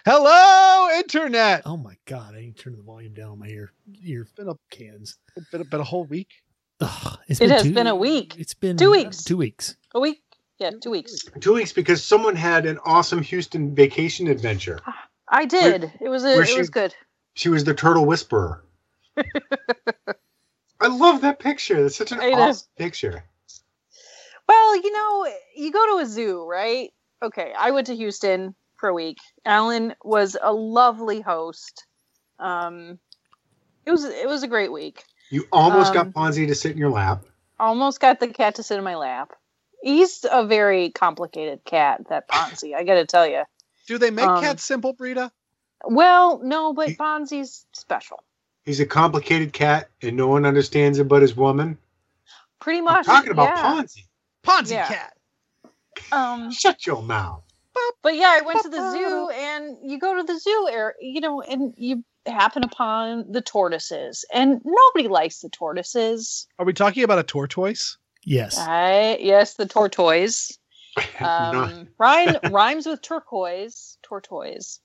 Hello, Internet. Oh my God. I need to turn the volume down on my ear cans. It's been a whole week. Ugh, It has been a week. It's been 2 weeks. 2 weeks. A week? Yeah, 2 weeks. 2 weeks because someone had an awesome Houston vacation adventure. I did. It was good. She was the turtle whisperer. I love that picture. That's such an awesome picture. Well, you go to a zoo, right? Okay, I went to Houston for a week. Alan was a lovely host. It was a great week. You almost got Ponzi to sit in your lap. Almost got the cat to sit in my lap. He's a very complicated cat, that Ponzi. I got to tell you. Do they make cats simple, Brita? Well, no, but Ponzi's special. He's a complicated cat, and no one understands him but his woman. Pretty much. I'm talking about Ponzi. Ponzi cat. Shut your mouth. But yeah, I went to the zoo, and you go to the zoo, and you happen upon the tortoises, and nobody likes the tortoises. Are we talking about a tortoise? Yes. Yes, the tortoise. Rhymes with turquoise. Tortoise.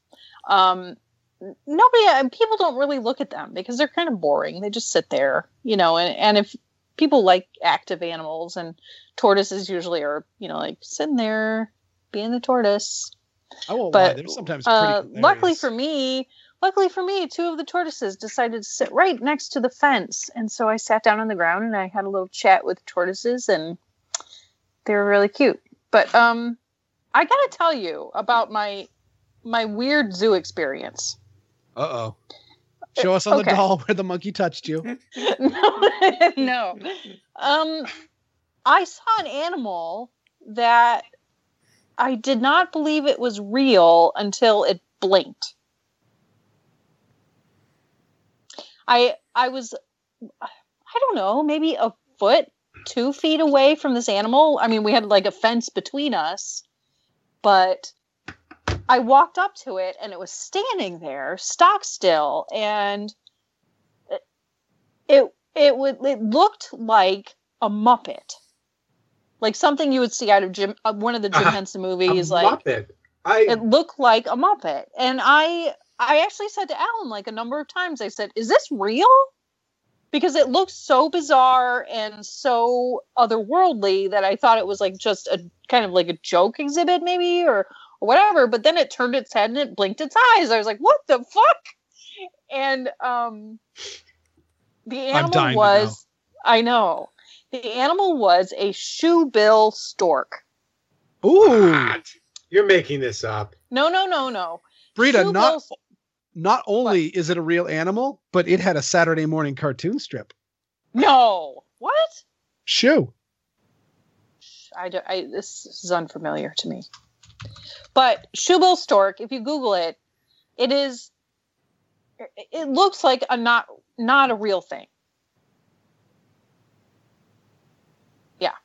People don't really look at them because they're kind of boring. They just sit there, and if people like active animals, and tortoises usually are, like sitting there being the tortoise. I won't lie, they're sometimes pretty luckily for me, 2 of the tortoises decided to sit right next to the fence. And so I sat down on the ground and I had a little chat with tortoises, and they were really cute. But I got to tell you about my weird zoo experience. Uh-oh. Show us on the doll where the monkey touched you. No. I saw an animal that I did not believe it was real until it blinked. I was, I don't know, maybe a foot, 2 feet away from this animal. I mean, we had like a fence between us, but I walked up to it and it was standing there, stock still, and it looked like a Muppet, like something you would see out of one of the Jim Henson movies. Muppet. It looked like a Muppet, and I actually said to Alan like a number of times, I said, "Is this real?" Because it looked so bizarre and so otherworldly that I thought it was like just a kind of like a joke exhibit, maybe, or whatever. But then it turned its head and it blinked its eyes. I was like, "What the fuck?" And the animal was, I know, the animal was a shoebill stork. Ooh, what? You're making this up. No. Brita, not only is it a real animal, but it had a Saturday morning cartoon strip. No. What? Shoe. This is unfamiliar to me. But shoebill stork, if you Google it, it looks like not a real thing. Yeah.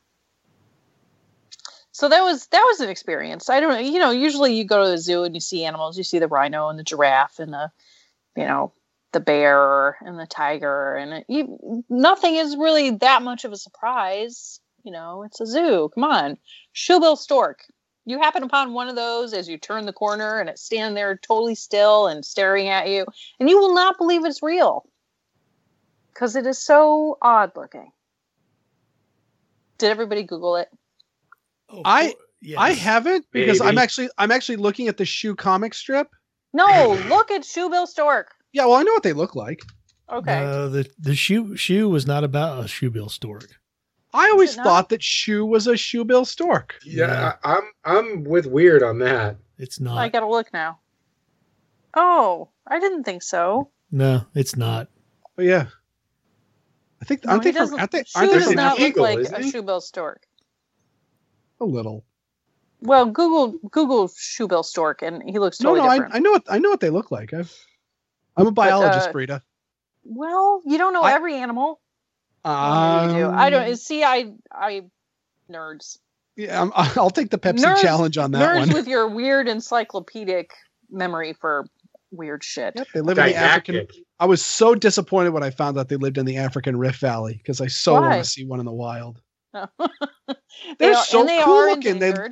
So that was an experience. I don't know, usually you go to the zoo and you see animals, you see the rhino and the giraffe and the bear and the tiger, and nothing is really that much of a surprise. It's a zoo. Come on. Shoebill stork. You happen upon one of those as you turn the corner and it's standing there totally still and staring at you, and you will not believe it's real because it is so odd looking. Did everybody Google it? Oh, yes. I haven't, because Maybe. I'm actually looking at the shoe comic strip. No, look at shoebill stork. Yeah, well, I know what they look like. Okay. The shoe was not about a shoebill stork. I always thought that shoe was a shoebill stork. Yeah, I'm with weird on that. It's not. I gotta look now. Oh, I didn't think so. No, it's not. Oh yeah. Shoe aren't they does from not look Eagle, like isn't a he? shoebill stork. a little? Well, Google shoebill stork, and he looks totally different. I know what they look like. I'm a biologist, Brita. Well, you don't know every animal. Well, maybe you do. I don't see. I nerds. Yeah, I'll take the Pepsi challenge on that nerds one. with your weird encyclopedic memory for weird shit. Yep, they live in the African. I was so disappointed when I found out they lived in the African Rift Valley, because I so want to see one in the wild. They're so cool looking.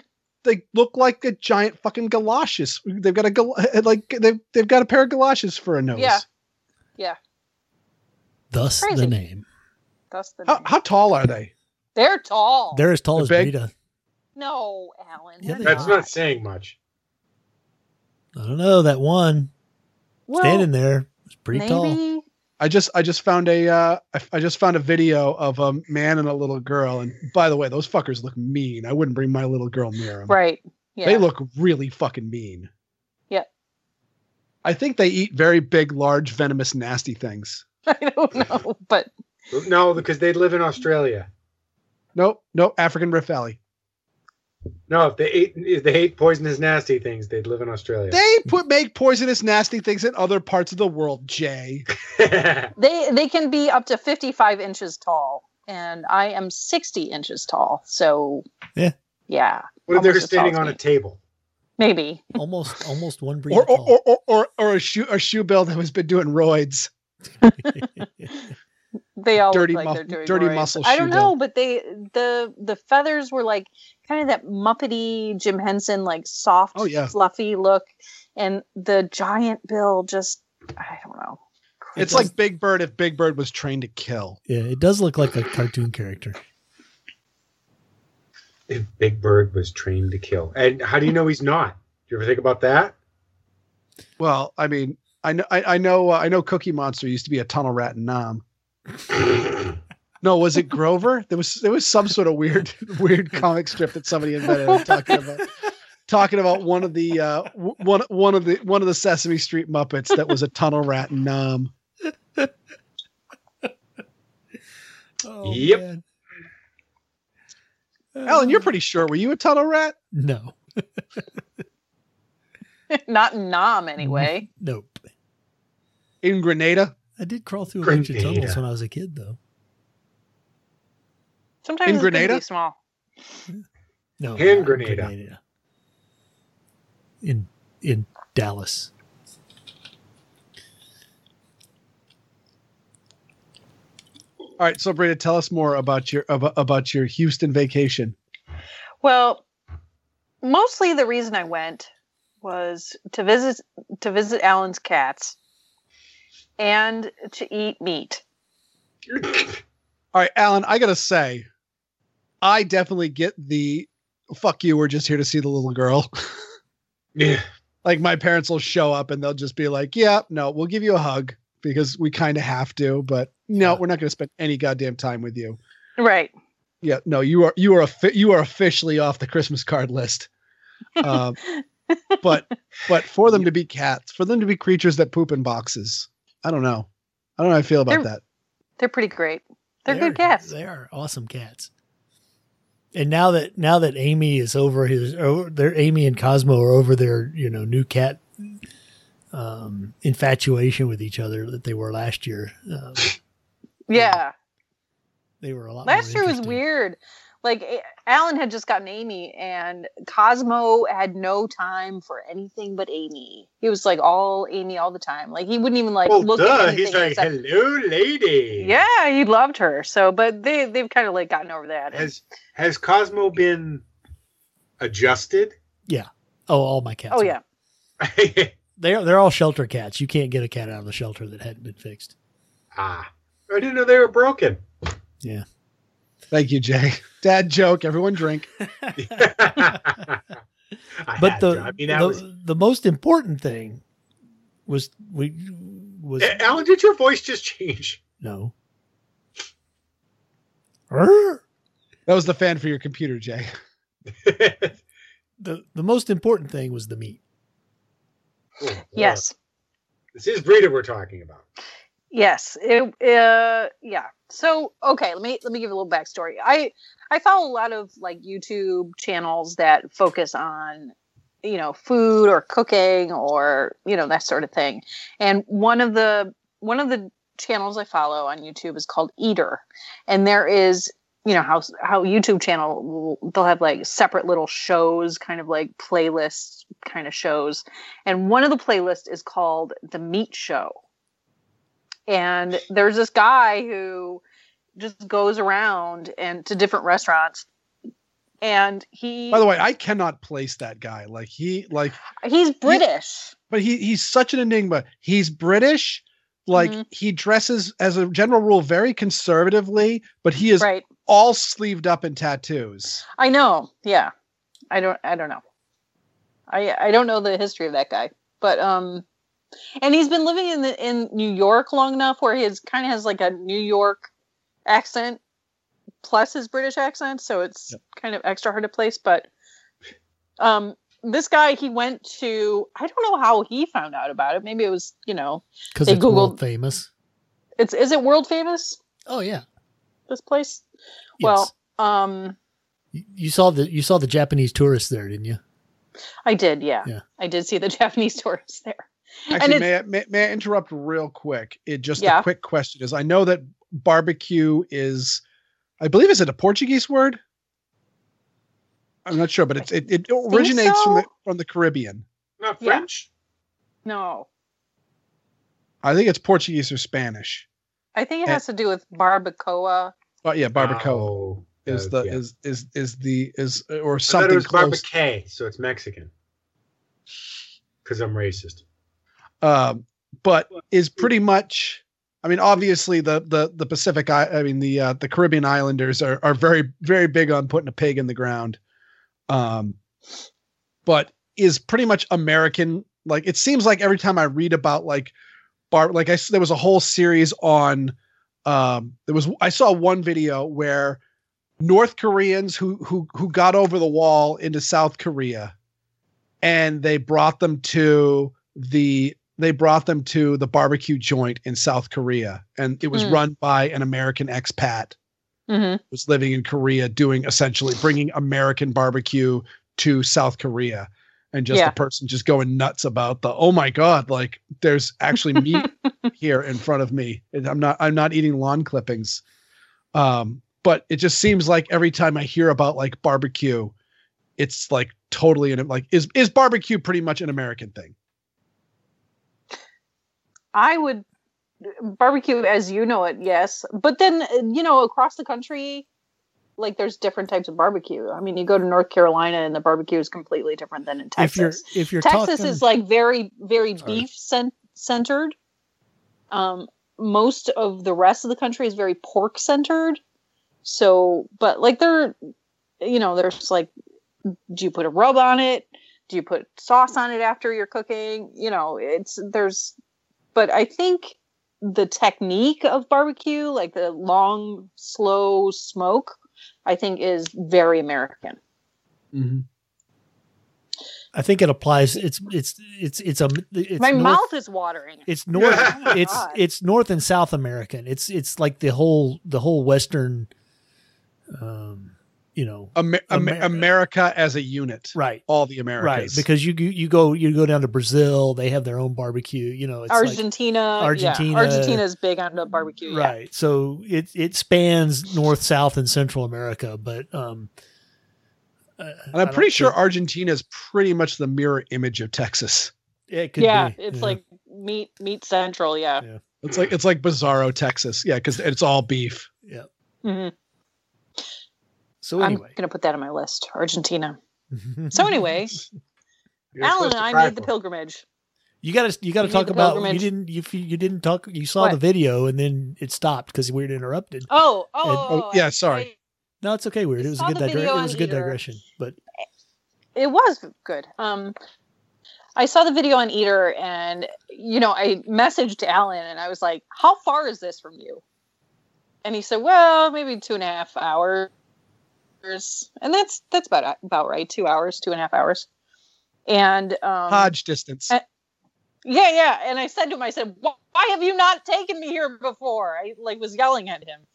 they look like a giant fucking galoshes. They've got they've got a pair of galoshes for a nose. Yeah. Yeah. Thus Crazy. the name. That's the How tall are they? They're tall. They're as tall as They're big? Brita. No, Alan. Yeah, they're they That's not saying much. I don't know, that one Well, standing there was pretty tall. maybe. I just found a video of a man and a little girl, and by the way, those fuckers look mean. I wouldn't bring my little girl near them. Right. Yeah. They look really fucking mean. Yeah. I think they eat very big, large, venomous, nasty things. I don't know, but No, because they live in Australia. Nope, African Rift Valley. No, if they ate poisonous, nasty things, they'd live in Australia. They make poisonous, nasty things in other parts of the world, Jay. they can be up to 55 inches tall, and I am 60 inches tall. So Yeah. What if they're Almost as standing tall on as a me. table? Maybe. Almost one Brita tall. Or a shoe bill that has been doing roids. They all Dirty look like mu- they're doing dirty roids. muscle I don't shoe know, but the feathers were like kind of that Muppety Jim Henson, like soft, Oh, yeah. fluffy look, and the giant bill just I don't know. It's like Big Bird if Big Bird was trained to kill. Yeah, it does look like a cartoon character. If Big Bird was trained to kill. And how do you know he's not? Do you ever think about that? Well, I mean, I know Cookie Monster used to be a tunnel rat in Nam. No, was it Grover? There was some sort of weird comic strip that somebody invented talking about one of the Sesame Street Muppets that was a tunnel rat in Nam. Oh, Yep. man. Alan, you're pretty sure. Were you a tunnel rat? No. Not in Nam anyway. Nope. In Grenada? I did crawl through a bunch of Grenada. tunnels when I was a kid, though. Sometimes In it's good to Grenada? be small. No, Hand not Grenada. In Dallas. All right, so Brita, tell us more about your Houston vacation. Well, mostly the reason I went was to visit Alan's cats and to eat meat. All right, Alan, I gotta say, I definitely get the fuck you. We're just here to see the little girl. Yeah. Like my parents will show up and they'll just be like, "Yeah, no, we'll give you a hug because we kind of have to, but no, we're not going to spend any goddamn time with you." Right. Yeah, no, you are officially off the Christmas card list. But for them to be cats, for them to be creatures that poop in boxes, I don't know how I feel about that. They're pretty great. They're good cats. They are awesome cats. And now that Amy is over Amy and Cosmo are over their, new cat infatuation with each other that they were last year. Yeah. They were a lot Last more year was interesting. weird. Like Alan had just gotten Amy, and Cosmo had no time for anything but Amy. He was like all Amy all the time. Like he wouldn't even look at anything. He's like, except- hello, lady. Yeah, he loved her. So, but they've kind of like gotten over that. Has Cosmo been adjusted? Yeah. Oh, all my cats. Oh are. yeah. They're all shelter cats. You can't get a cat out of the shelter that hadn't been fixed. I didn't know they were broken. Yeah. Thank you, Jay. Dad joke. Everyone drink. But the most important thing was Alan, did your voice just change? no. That was the fan for your computer, Jay. The most important thing was the meat. Yes. This is Brita we're talking about. Yes. Yeah. So, okay, let me give you a little backstory. I follow a lot of like YouTube channels that focus on, food or cooking or, that sort of thing. And one of the channels I follow on YouTube is called Eater. And there is, how YouTube channel, they'll have like separate little shows, kind of like playlists kind of shows. And one of the playlists is called The Meat Show. And there's this guy who just goes around and to different restaurants And he, By the way, I cannot place that guy. Like he's British. but he's such an enigma. He's British. Like he dresses as a general rule very conservatively, but he is Right. all sleeved up in tattoos. I know. Yeah. I don't know. I don't know the history of that guy, but and he's been living in New York long enough where he kind of has like a New York accent plus his British accent, so it's kind of extra hard to place. But this guy, he went to, I don't know how he found out about it. Maybe it was, because it's world famous. Is it world famous? Oh yeah, this place. Yes. Well, you saw the Japanese tourists there, didn't you? I did. Yeah. I did see the Japanese tourists there. Actually, may I interrupt real quick? A quick question is, I know that barbecue is, I believe, is it a Portuguese word? I'm not sure, but it originates from the Caribbean. Not French? Yeah. No. I think it's Portuguese or Spanish. I think it has to do with barbacoa. Yeah, barbacoa or something. I thought it was barbecue, so it's Mexican. Because I'm racist. But is pretty much, I mean, obviously the Pacific, the Caribbean islanders are very, very big on putting a pig in the ground. But is pretty much American. Like, it seems like every time I read about there was a whole series on, I saw one video where North Koreans who got over the wall into South Korea, and they brought them to the barbecue joint in South Korea, and it was run by an American expat who was living in Korea, essentially bringing American barbecue to South Korea, and just the person just going nuts about oh my God, like there's actually meat here in front of me. I'm not eating lawn clippings. But it just seems like every time I hear about like barbecue, it's like totally is barbecue pretty much an American thing? I would barbecue as you know it, yes. But then, across the country, like there's different types of barbecue. I mean, you go to North Carolina and the barbecue is completely different than in Texas. If you're Texas is like very, very beef centered. Most of the rest of the country is very pork centered. So, but like there's like, do you put a rub on it? Do you put sauce on it after you're cooking? But I think the technique of barbecue, like the long, slow smoke, I think is very American. Mm-hmm. I think it applies. It's my mouth is watering. It's north. It's North and South American. It's like the whole Western, America as a unit, right? All the Americas, right? Because you go down to Brazil, they have their own barbecue. It's Argentina. Argentina is big on the barbecue, right? Yeah. So it spans North, South, and Central America, but and I'm pretty sure Argentina is pretty much the mirror image of Texas. It could be. It's like meat central, yeah. It's like Bizarro, Texas, because it's all beef. Yeah. Mm-hmm. So anyway, I'm going to put that on my list, Argentina. So anyway, Alan and I made the pilgrimage. You got to talk about, you didn't talk, you saw the video and then it stopped because we were interrupted. Yeah, sorry. No, it's okay. Weird. It was a good digression, but it was good. I saw the video on Eater and, I messaged Alan and I was like, how far is this from you? And he said, well, maybe 2.5 hours. And that's about right. 2 hours, 2.5 hours. And Hodge distance. Yeah. And I said to him, why have you not taken me here before? I was yelling at him.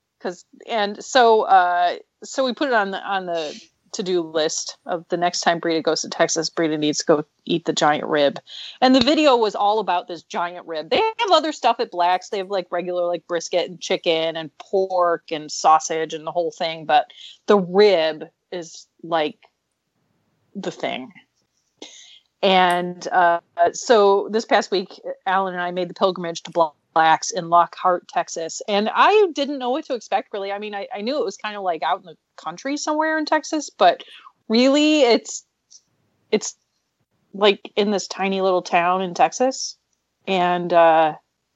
So we put it on the to-do list of the next time Brita goes to Texas, Brita needs to go eat the giant rib. And the video was all about this giant rib. They have other stuff at Black's. They have regular brisket and chicken and pork and sausage and the whole thing. But the rib is the thing. And so this past week, Alan and I made the pilgrimage to relax in Lockhart, Texas. And I didn't know what to expect, really. I mean, I knew it was kind of like out in the country somewhere in Texas, but really it's like in this tiny little town in Texas. And I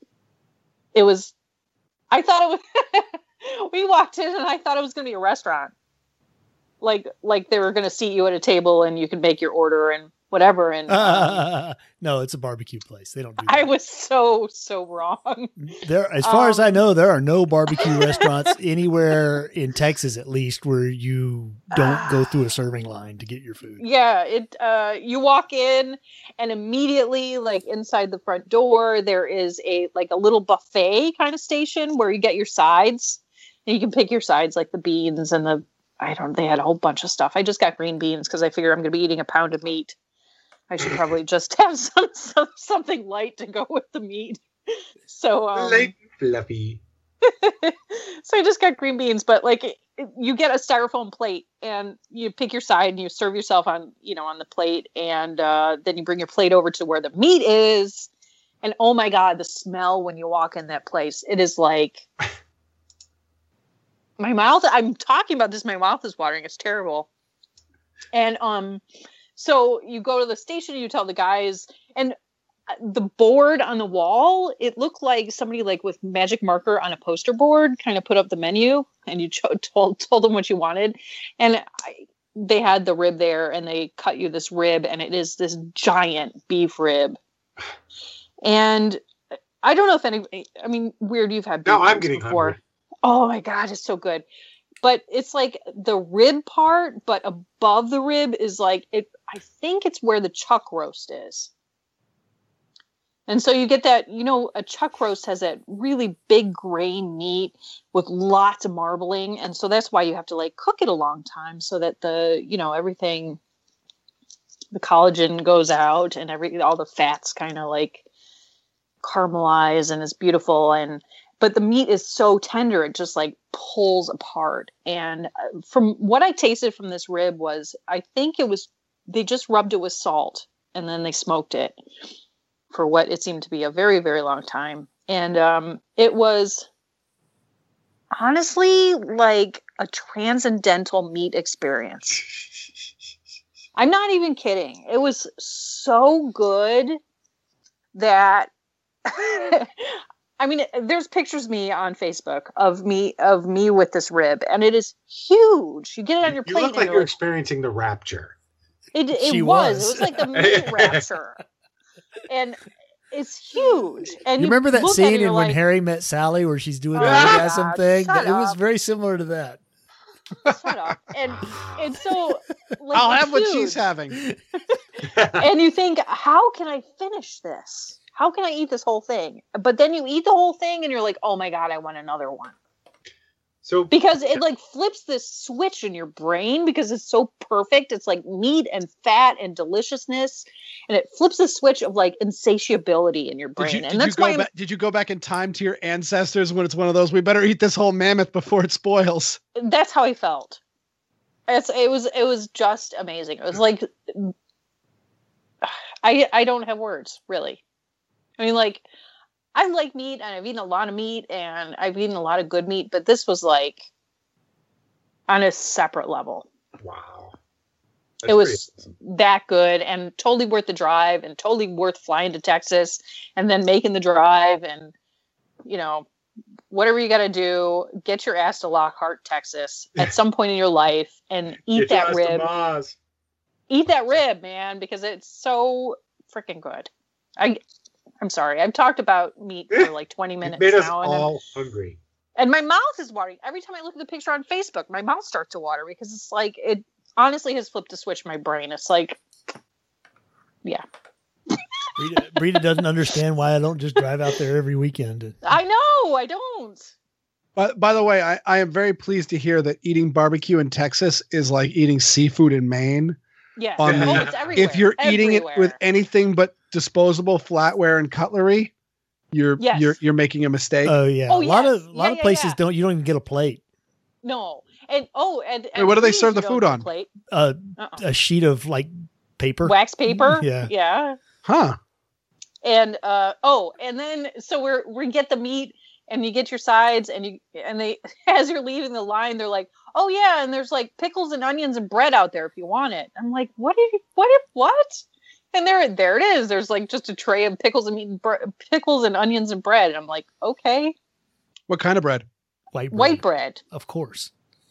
thought it was, we walked in and I thought it was going to be a restaurant. Like they were going to seat you at a table and you could make your order and whatever. And no, it's a barbecue place. They don't do that. I was so wrong. There, as far as I know, there are no barbecue restaurants anywhere in Texas, at least, where you don't go through a serving line to get your food. Yeah, you walk in and immediately, like inside the front door, there is a little buffet kind of station where you get your sides and you can pick your sides, like the beans and they had a whole bunch of stuff. I just got green beans because I figure I'm going to be eating a pound of meat. I should probably just have something light to go with the meat. So light and fluffy. So I just got green beans, but you get a styrofoam plate and you pick your side and you serve yourself on the plate, and then you bring your plate over to where the meat is. And oh my God, the smell when you walk in that place, it is like my mouth. I'm talking about this. My mouth is watering. It's terrible. And so you go to the station, you tell the guys, and the board on the wall, it looked like somebody with magic marker on a poster board kind of put up the menu, and you told them what you wanted. And they had the rib there, and they cut you this rib, and it is this giant beef rib. And I don't know if Weird, you've had beef no, I'm ribs getting before. hungry. Oh my God, it's so good. But it's like the rib part, but above the rib is I think it's where the chuck roast is. And so you get that, a chuck roast has that really big grain meat with lots of marbling. And so that's why you have to cook it a long time so that everything, the collagen goes out and all the fats kind of caramelize and is beautiful. But the meat is so tender, it just pulls apart. And from what I tasted from this rib I think they just rubbed it with salt and then they smoked it for what it seemed to be a very, very long time. And it was honestly like a transcendental meat experience. I'm not even kidding. It was so good that there's pictures of me on Facebook of me with this rib, and it is huge. You get it on your plate. You look like you're experiencing the rapture. It was. It was like the meat rapture, and it's huge. And you remember that scene in When Harry Met Sally where she's doing the orgasm thing? It was very similar to that. Shut up. And so I'll have what she's having. And you think, how can I finish this? How can I eat this whole thing? But then you eat the whole thing and you're like, oh my God, I want another one. So because it flips this switch in your brain because it's so perfect. It's like meat and fat and deliciousness. And it flips the switch of insatiability in your brain. Did you go back in time to your ancestors when it's one of those, we better eat this whole mammoth before it spoils? That's how I felt. It was just amazing. It was like, I don't have words, really. I like meat, and I've eaten a lot of meat, and I've eaten a lot of good meat, but this was on a separate level. Wow. It was that good and totally worth the drive and totally worth flying to Texas and then making the drive and, whatever you got to do, get your ass to Lockhart, Texas at some point in your life and eat that rib. Eat that rib, man, because it's so freaking good. I'm sorry. I've talked about meat for 20 minutes now. Made us all hungry. And my mouth is watering. Every time I look at the picture on Facebook, my mouth starts to water because it's it honestly has flipped a switch in my brain. It's yeah. Brita doesn't understand why I don't just drive out there every weekend. I know. I don't. By the way, I am very pleased to hear that eating barbecue in Texas is like eating seafood in Maine. Yes. It's everywhere. If you're eating it with anything but disposable flatware and cutlery, you're making a mistake. Oh yeah. A lot of places you don't even get a plate. No. And wait, what do they serve the food on? Plate? A sheet of paper. Wax paper? Yeah. Yeah. Huh. And and then so we get the meat, and you get your sides, and they as you're leaving the line, they're like, oh yeah, and there's like pickles and onions and bread out there if you want it. I'm like, what? And there it is. There's like just a tray of pickles and meat and pickles and onions and bread. And I'm like, okay. What kind of bread? White bread. Of course.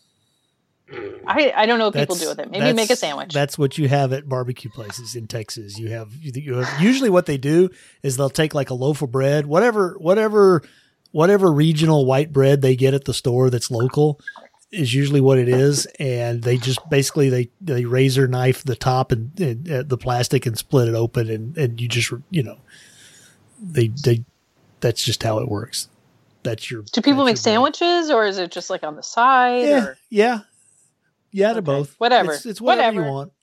I don't know what people do with it. Maybe make a sandwich. That's what you have at barbecue places in Texas. You have usually what they do is they'll take like a loaf of bread, whatever regional white bread they get at the store that's local is usually what it is, and they just basically they razor knife the top and the plastic and split it open, and you just they that's just how it works. That's your. Do people make sandwiches, or is it just like on the side? Yeah. To both. Whatever. It's whatever you want.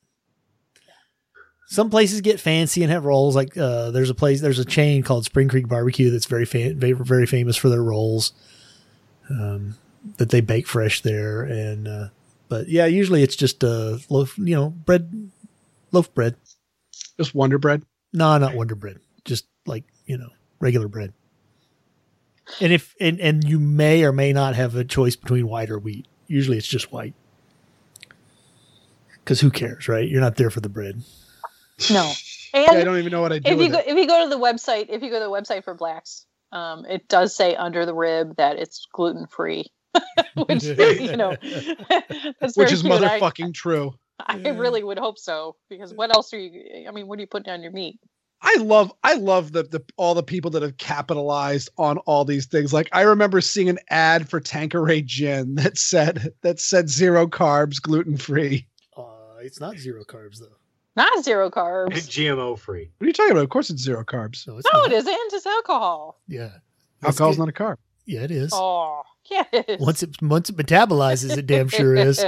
Some places get fancy and have rolls. Like there's a chain called Spring Creek Barbecue that's very very famous for their rolls, that they bake fresh there. And but yeah, usually it's just loaf bread. Just Wonder Bread. No, not Wonder Bread. Just like regular bread. And and you may or may not have a choice between white or wheat. Usually it's just white. Because who cares, right? You're not there for the bread. No. And I don't even know what I do. If you go to the website for Blacks, it does say under the rib that it's gluten free, which that's which is cute. motherfucking true. I really would hope so, because what else what are you putting on your meat? I love the all the people that have capitalized on all these things. Like I remember seeing an ad for Tanqueray gin that said 0 carbs, gluten free. It's not 0 carbs though. Not 0 carbs. It's GMO free. What are you talking about? Of course it's 0 carbs. No, it isn't. It's alcohol. Yeah. Alcohol's not a carb. Yeah, it is. Oh, yes. Once it metabolizes, it damn sure is.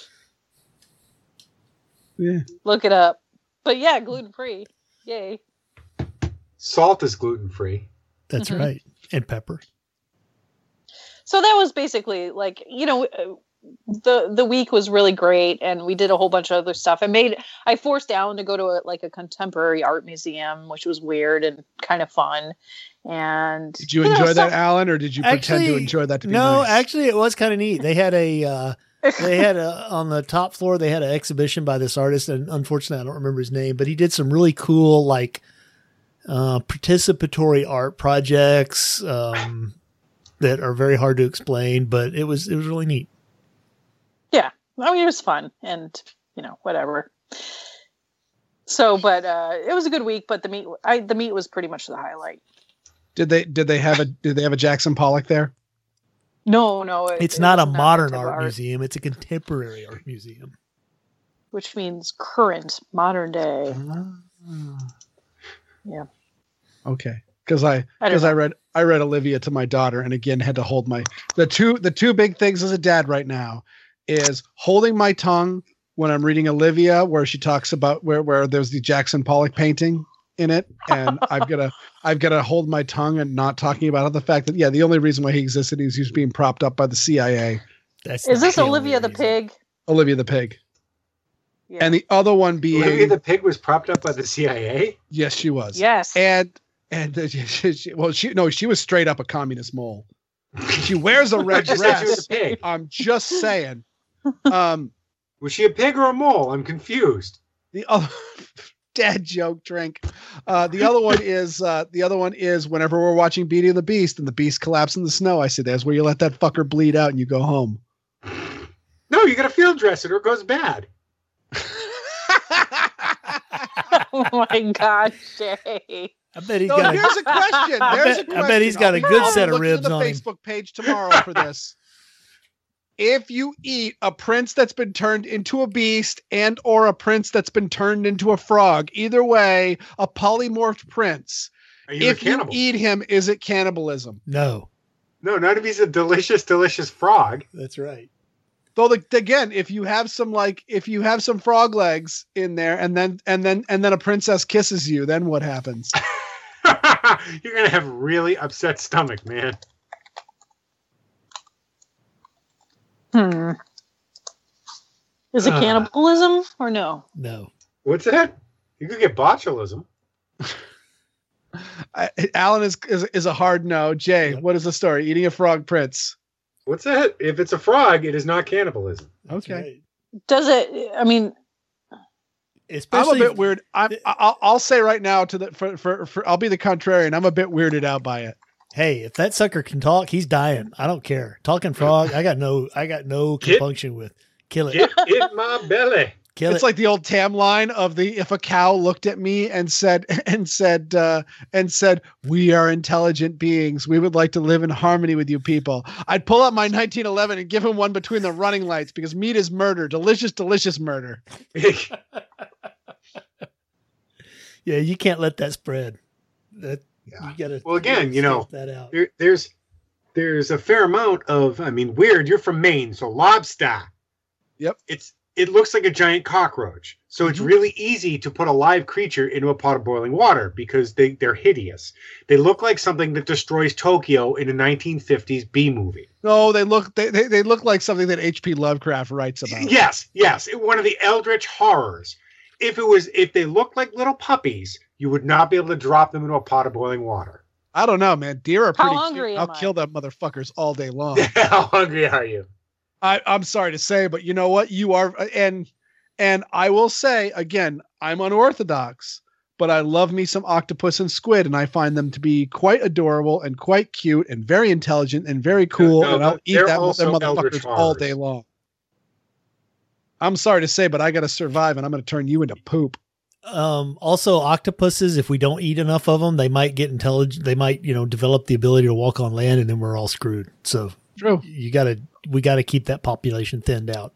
Yeah. Look it up. But yeah, gluten free. Yay. Salt is gluten free. That's right. And pepper. So that was basically like, the week was really great, and we did a whole bunch of other stuff. I forced Alan to go to a contemporary art museum, which was weird and kind of fun. And did you enjoy that, Alan, or did you pretend to enjoy that to be nice? No, actually it was kind of neat. They had on the top floor, they had an exhibition by this artist, and unfortunately I don't remember his name, but he did some really cool participatory art projects that are very hard to explain, but it was really neat. Yeah, it was fun, and whatever. So, but it was a good week. But the meat was pretty much the highlight. Did they have a Jackson Pollock there? No. It's not a modern art museum. It's a contemporary art museum, which means current, modern day. Yeah. Okay. Because I read Olivia to my daughter, and again had to hold the two big things as a dad right now is holding my tongue when I'm reading Olivia, where she talks about where there's the Jackson Pollock painting in it, and I've got to hold my tongue and not talking about the fact that the only reason why he existed is he was being propped up by the CIA. Is this Olivia the pig? Olivia the pig. Yeah. And the other one being Olivia the pig was propped up by the CIA? Yes, she was. Yes. And she was straight up a communist mole. She wears a red dress. She was a pig. I'm just saying. Was she a pig or a mole? I'm confused. The other dad joke drink. The other one is whenever we're watching Beauty and the Beast and the beast collapses in the snow, I say that's where you let that fucker bleed out and you go home. No, you got to field dress it or it goes bad. Oh my God, Jay. I bet he's Here's a question. I bet he's got a good set of ribs on him. Facebook page tomorrow for this. If you eat a prince that's been turned into a beast and or a prince that's been turned into a frog, either way, a polymorphed prince, if you eat him, is it cannibalism? No, not if he's a delicious, delicious frog. That's right. Though again, if you have some frog legs in there, and then a princess kisses you, then what happens? You're gonna have really upset stomach, man. Is it cannibalism or no? No. What's that? You could get botulism. Alan is a hard no. Jay, Yep. what is the story? Eating a frog prince. What's that? If it's a frog, it is not cannibalism. That's Okay. right. Does it? I mean, Especially, I'm a bit weird. I'll say right now for I'll be the contrarian. I'm a bit weirded out by it. Hey, if that sucker can talk, he's dying. I don't care. Talking frog, I got no compunction with. Kill it. Get in my belly. Kill It's it. like the old Tam line of the if a cow looked at me and said we are intelligent beings, we would like to live in harmony with you people. I'd pull out my 1911 and give him one between the running lights because meat is murder, delicious murder. Yeah, you can't let that spread. That you gotta. Well, again, snuff that out. there's a fair amount of, weird. You're from Maine, so lobster. Yep. It looks like a giant cockroach. So it's really easy to put a live creature into a pot of boiling water because they're hideous. They look like something that destroys Tokyo in a 1950s B movie. No, they look like something that H.P. Lovecraft writes about. Yes. One of the eldritch horrors. If they looked like little puppies, you would not be able to drop them into a pot of boiling water. I don't know, man. Deer are How pretty hungry cute. am I'll I? kill them motherfuckers all day long. How hungry are you? I'm sorry to say, but you know what? You are, and I will say again, I'm unorthodox, but I love me some octopus and squid, and I find them to be quite adorable and quite cute and very intelligent and very cool. No, and I'll eat they're them also eldritch motherfuckers all horrors. day long. I'm sorry to say, but I got to survive, and I'm going to turn you into poop. Also, octopuses, if we don't eat enough of them, they might get intelligent. They might, develop the ability to walk on land, and then we're all screwed. So True. we gotta keep that population thinned out.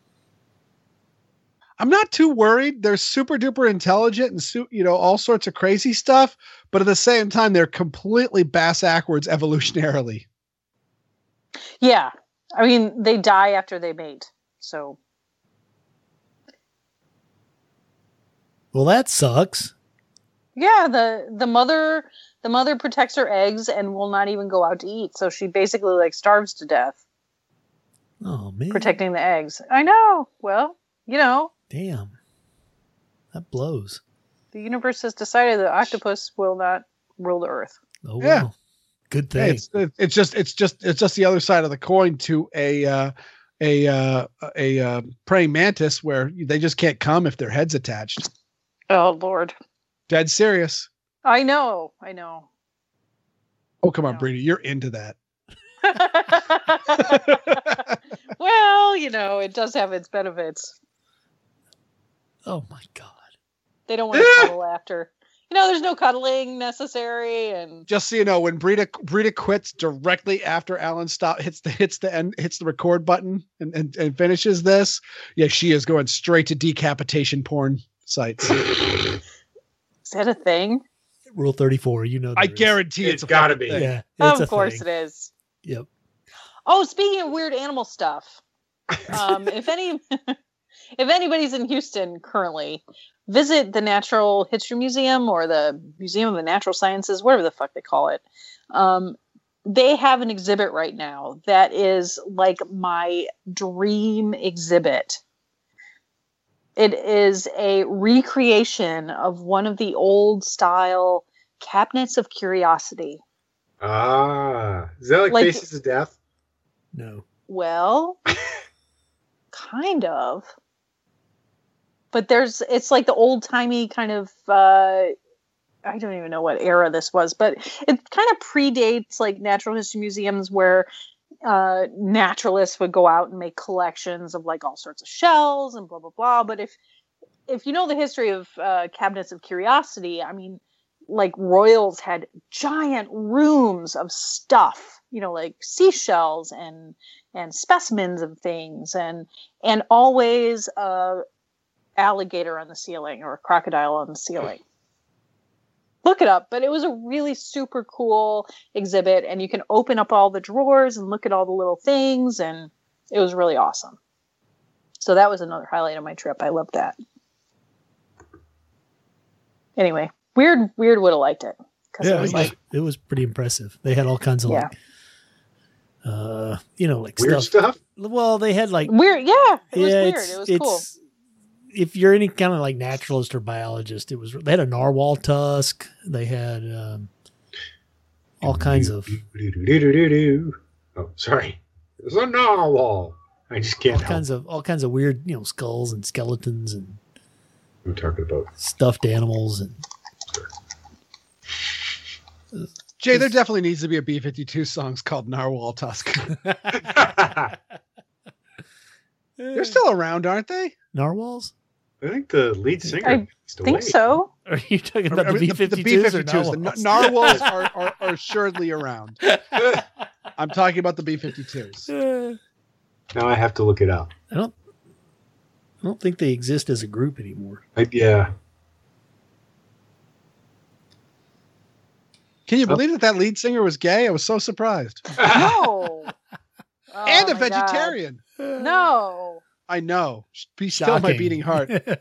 I'm not too worried. They're super duper intelligent and all sorts of crazy stuff, but at the same time, they're completely bass-ackwards evolutionarily. yeah. I mean, they die after they mate. So Well, that sucks. yeah, the mother protects her eggs and will not even go out to eat. So she basically starves to death Oh man, protecting the eggs. I know. Well, damn, that blows. the universe has decided that octopus will not rule the earth. Oh Yeah. well, good Hey, thing. it's just the other side of the coin to a praying mantis where they just can't come if their head's attached. Oh Lord. Dead serious. I know. Oh, come on, No. Brady. You're into that. Well, it does have its benefits. Oh my god. They don't want to cuddle after. There's no cuddling necessary, and Just so you know, when Brita quits directly after Alan hits the record button and finishes this, yeah, she is going straight to decapitation porn sites. is that a thing? Rule 34. I there is. guarantee It's a gotta fucking be. thing. Yeah, it's Of a course thing. it is. Yep. Oh, speaking of weird animal stuff, if anybody's in Houston currently, visit the Natural History Museum or the Museum of the Natural Sciences, whatever the fuck they call it. They have an exhibit right now that is like my dream exhibit. It is a recreation of one of the old style cabinets of curiosity. Is that Like- Faces of Death? No. Well, kind of. But it's like the old timey kind of, I don't even know what era this was, but it kind of predates like natural history museums where naturalists would go out and make collections of like all sorts of shells and blah, blah, blah. But if you know the history of cabinets of curiosity, I mean, like royals had giant rooms of stuff, like seashells and specimens of things and always a alligator on the ceiling or a crocodile on the ceiling. Look it up, but it was a really super cool exhibit, and you can open up all the drawers and look at all the little things, and it was really awesome. So that was another highlight of my trip. I loved that. Anyway, Weird would have liked it. 'Cause Yeah, it was like, it was pretty impressive. They had all kinds of Yeah. like Weird stuff. stuff? Well, they had like weird. Yeah, it was yeah, weird. It was cool. if you're any kind of like naturalist or biologist, they had a narwhal tusk. They had all kinds of. Oh, sorry. There's a narwhal. I just can't help. All kinds of weird, skulls and skeletons and. I'm talking about stuffed animals and. Jay, there definitely needs to be a B-52 song called Narwhal Tusk. They're still around, aren't they? Narwhals? I think the lead singer. I think so. Are you talking about the B-52s? The B-52s. The narwhals are assuredly around. I'm talking about the B-52s. Now I have to look it up. I don't think they exist as a group anymore. Yeah. Can you believe that lead singer was gay? I was so surprised. No. And a vegetarian. God. No. I know. Be still my beating heart. Him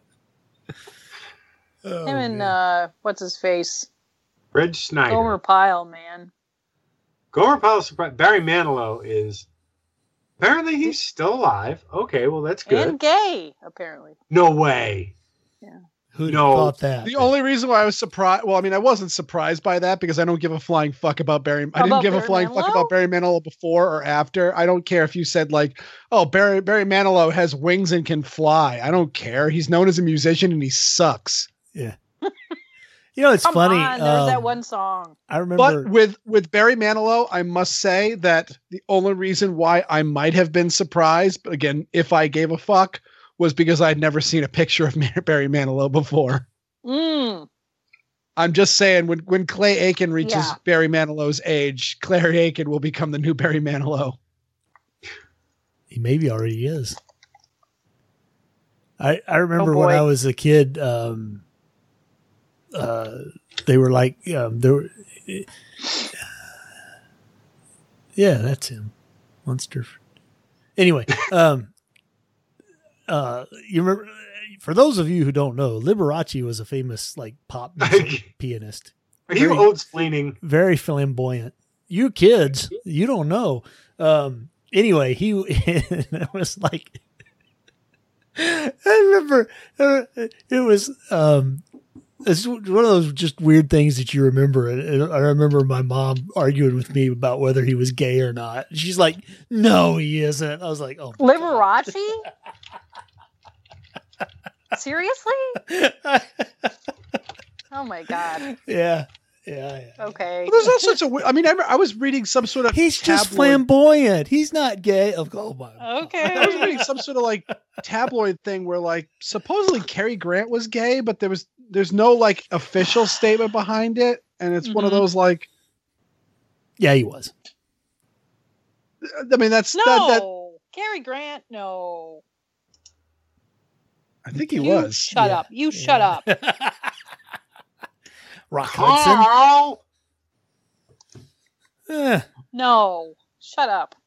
and what's his face? Reg Snyder. Gomer Pyle, man. Gomer Pyle's surprised. Barry Manilow is apparently he's still alive. Okay, well that's good. And gay, apparently. No way. Yeah. Who'd have thought that? The only reason why I was surprised, well, I mean, I wasn't surprised by that because I don't give a flying fuck about Barry. I didn't give a flying fuck about Barry Manilow before or after. I don't care if you said like, oh, Barry Manilow has wings and can fly. I don't care. He's known as a musician and he sucks. Yeah. It's funny. There's that one song. I remember. But with Barry Manilow, I must say that the only reason why I might have been surprised, but again, if I gave a fuck, was because I'd never seen a picture of Barry Manilow before. I'm just saying, when Clay Aiken reaches Barry Manilow's age, Clay Aiken will become the new Barry Manilow. He maybe already is. I remember when I was a kid, they were like, yeah, that's him. Munster. Anyway, you remember, for those of you who don't know, Liberace was a famous like pop music pianist. Are you old-splaining? Very flamboyant. You kids, you don't know. Anyway, he was like, I remember it was it's one of those just weird things that you remember. And I remember my mom arguing with me about whether he was gay or not. She's like, "No, he isn't." I was like, "Oh, Liberace." Seriously? Oh my god. Yeah. Okay. Well, there's all sorts of. I mean, I was reading some sort of. He's just flamboyant. He's not gay. Oh my. Okay. I was reading some sort of like tabloid thing where like supposedly Cary Grant was gay, but there's no like official statement behind it, and it's one of those like. Yeah, he was. I mean, that's no Cary Grant. No. I think he was. Shut up. You shut up. Rock Hudson. No. Shut up.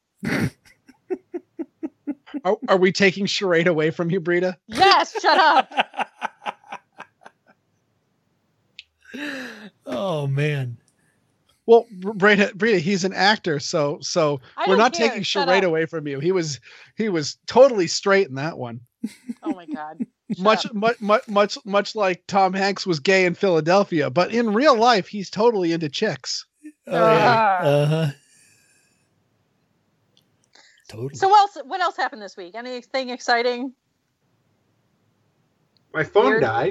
Are we taking charade away from you, Brita? Yes, shut up. Oh man. Well, Brita, he's an actor, so we're not taking charade away from you. He was totally straight in that one. Oh my god. Much like Tom Hanks was gay in Philadelphia, but in real life he's totally into chicks. Oh yeah. Totally. So what else happened this week? Anything exciting? My phone died.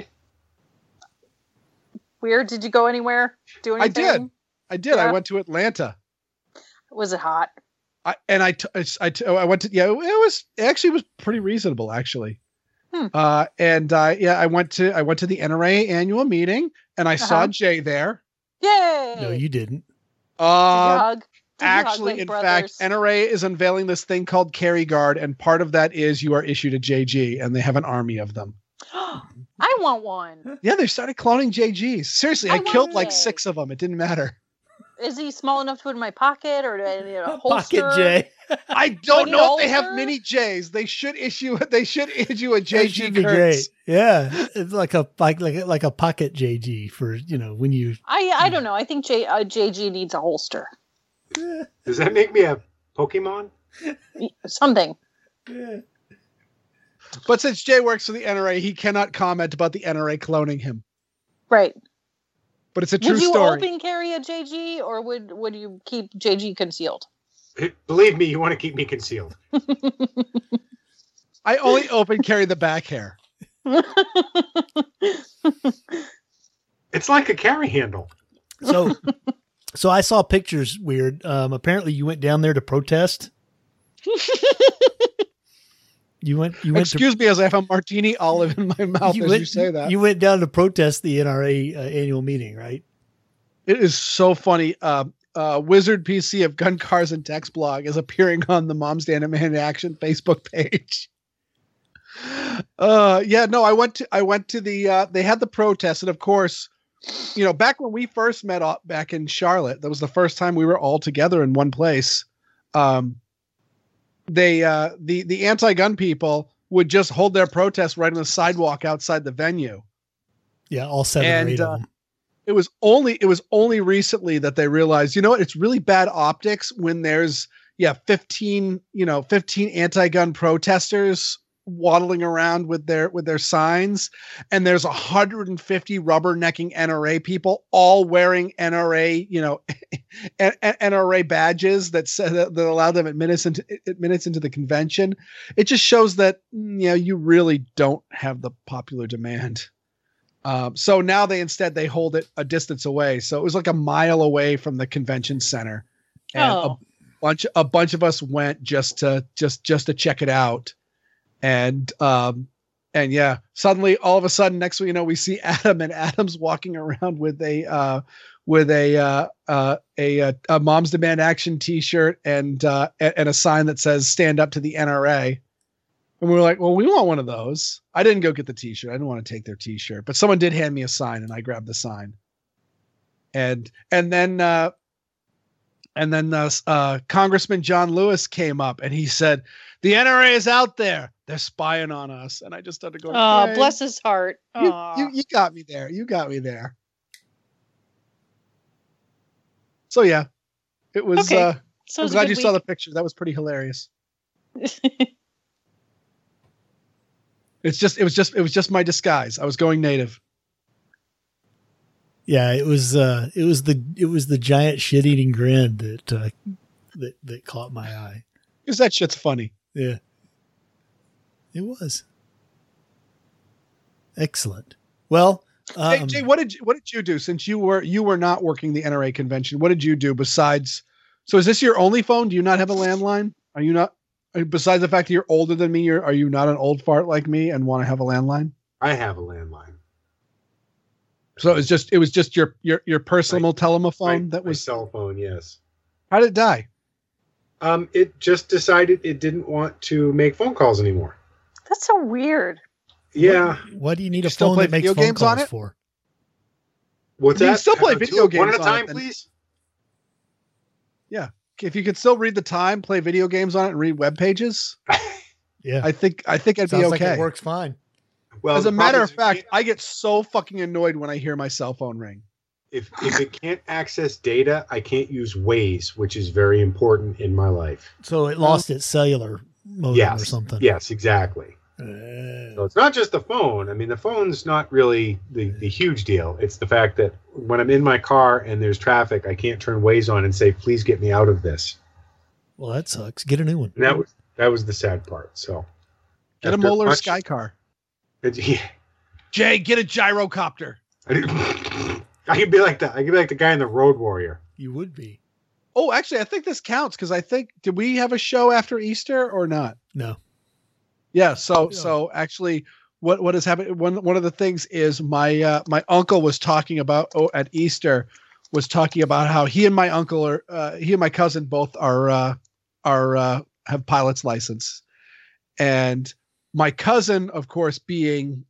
Weird. Did you go anywhere? Do anything? I did. Yeah. I went to Atlanta. Was it hot? I went to. Yeah, it was pretty reasonable actually. I went to the NRA annual meeting and I saw Jay there. Yay! No, you didn't. Did you hug? Actually, in fact, NRA is unveiling this thing called Carry Guard, and part of that is you are issued a JG, and they have an army of them. I want one. Yeah, they started cloning JGs. Seriously, I killed like 6 of them. It didn't matter. Is he small enough to put in my pocket, or do I need a holster? Pocket J. I don't know if they have mini J's. They should issue a JG. Great. Yeah, it's like a pocket JG for when you. I don't know. I think JG needs a holster. Does that make me a Pokemon? Something. Yeah. But since Jay works for the NRA, he cannot comment about the NRA cloning him. Right. But it's a true story. story. Would you open carry a JG, or would you keep JG concealed? Believe me, you want to keep me concealed. I only open carry the back hair. It's like a carry handle. So I saw pictures. Weird. Apparently, you went down there to protest. You went. Excuse me, as I have a martini olive in my mouth you say that. You went down to protest the NRA annual meeting, right? It is so funny. Wizard PC of Gun Cars and Text blog is appearing on the Moms Demand in Action Facebook page. I went to the they had the protest, and of course, back when we first met back in Charlotte, that was the first time we were all together in one place. The anti-gun people would just hold their protest right on the sidewalk outside the venue. Yeah, all 7 or 8 of them. It was only recently that they realized, it's really bad optics when there's 15 anti-gun protesters waddling around with their signs, and there's 150 rubbernecking NRA people all wearing NRA NRA badges that allow them admittance into the convention. It just shows that you really don't have the popular demand. So now they hold it a distance away. So it was like a mile away from the convention center, and a bunch of us went just to check it out. And suddenly all of a sudden, next week, we see Adam, and Adam's walking around with a Moms Demand Action t-shirt and a sign that says "Stand Up to the NRA." And we were like, well, we want one of those. I didn't go get the t-shirt. I didn't want to take their t-shirt, but someone did hand me a sign, and I grabbed the sign. And then Congressman John Lewis came up, and he said, "The NRA is out there. They're spying on us." And I just started going, "Oh, bless his heart." You got me there. You got me there. So yeah, it was. Okay. I'm glad you saw the picture. That was pretty hilarious. It was just my disguise. I was going native. Yeah, it was the giant shit-eating grin that caught my eye. Because that shit's funny. Yeah. It was. Excellent. Well, Jay, what did you do since you were not working the NRA convention? What did you do besides? So is this your only phone? Do you not have a landline? Are you not? Besides the fact that you're older than me, are you not an old fart like me and want to have a landline? I have a landline. So it was just your personal telephone that was my cell phone. Yes. How did it die? It just decided it didn't want to make phone calls anymore. That's so weird. Yeah. What do you need a phone that makes phone calls for? What's that? You still play video games one at a time, please? Yeah. If you could still read the time, play video games on it, and read web pages, yeah, I think I'd be okay. Like it works fine. Well, as a matter of fact, I get so fucking annoyed when I hear my cell phone ring. If it can't access data, I can't use Waze, which is very important in my life. So it lost its cellular modem or something. Yes, exactly. So it's not just the phone. I mean, the phone's not really the huge deal. It's the fact that when I'm in my car and there's traffic, I can't turn Waze on and say, "Please get me out of this." Well, that sucks. Get a new one. And that was the sad part. So get a Moeller Sky Car. Yeah. Jay, get a gyrocopter. I could be like that. I could be like the guy in the Road Warrior. You would be. Oh, actually, I think this counts because did we have a show after Easter or not? No. Yeah. So actually, what has happened? One of the things is my uncle was talking about at Easter was talking about how he and my cousin both are have pilot's license, and my cousin, of course, being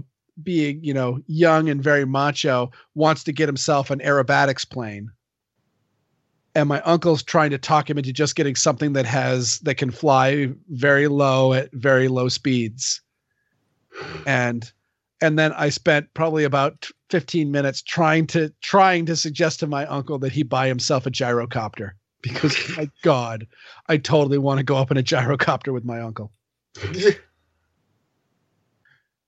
young and very macho, wants to get himself an aerobatics plane. And my uncle's trying to talk him into just getting something that can fly very low at very low speeds. And then I spent probably about 15 minutes trying to suggest to my uncle that he buy himself a gyrocopter, because my God, I totally want to go up in a gyrocopter with my uncle.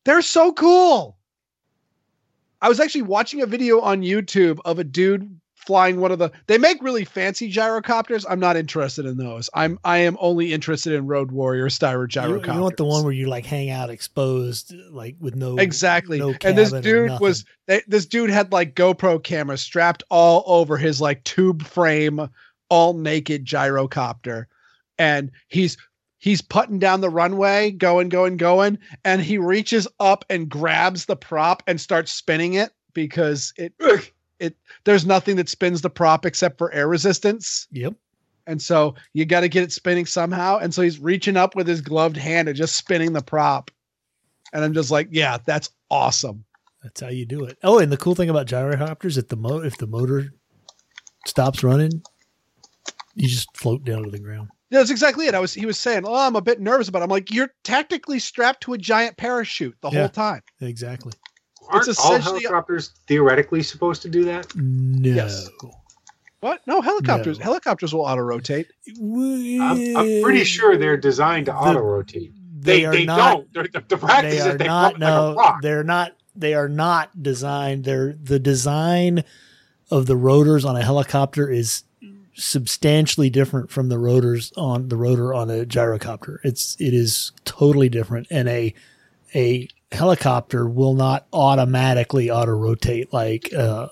They're so cool. I was actually watching a video on YouTube of a dude flying one of they make really fancy gyrocopters. I'm not interested in those. I am only interested in Road Warrior style gyrocopters. You want the one where you like hang out exposed, like with no exactly. No and this dude had like GoPro cameras strapped all over his like tube frame, all naked gyrocopter, and he's putting down the runway, going, and he reaches up and grabs the prop and starts spinning it because there's nothing that spins the prop except for air resistance. Yep. And so you got to get it spinning somehow. And so he's reaching up with his gloved hand and just spinning the prop. And I'm just like, yeah, that's awesome. That's how you do it. Oh, and the cool thing about gyrocopters, if the motor stops running, you just float down to the ground. Yeah, that's exactly it. He was saying, oh, I'm a bit nervous about it. I'm like, you're tactically strapped to a giant parachute the whole time. Exactly. Aren't all helicopters theoretically supposed to do that? No. Yes. What? No, helicopters. No. Helicopters will auto-rotate. I'm pretty sure they're designed to auto-rotate. They don't. The practice is they not. No, like they're not. They are not designed. The design of the rotors on a helicopter is substantially different from the rotor on a gyrocopter. It is totally different, and a helicopter will not automatically auto rotate like a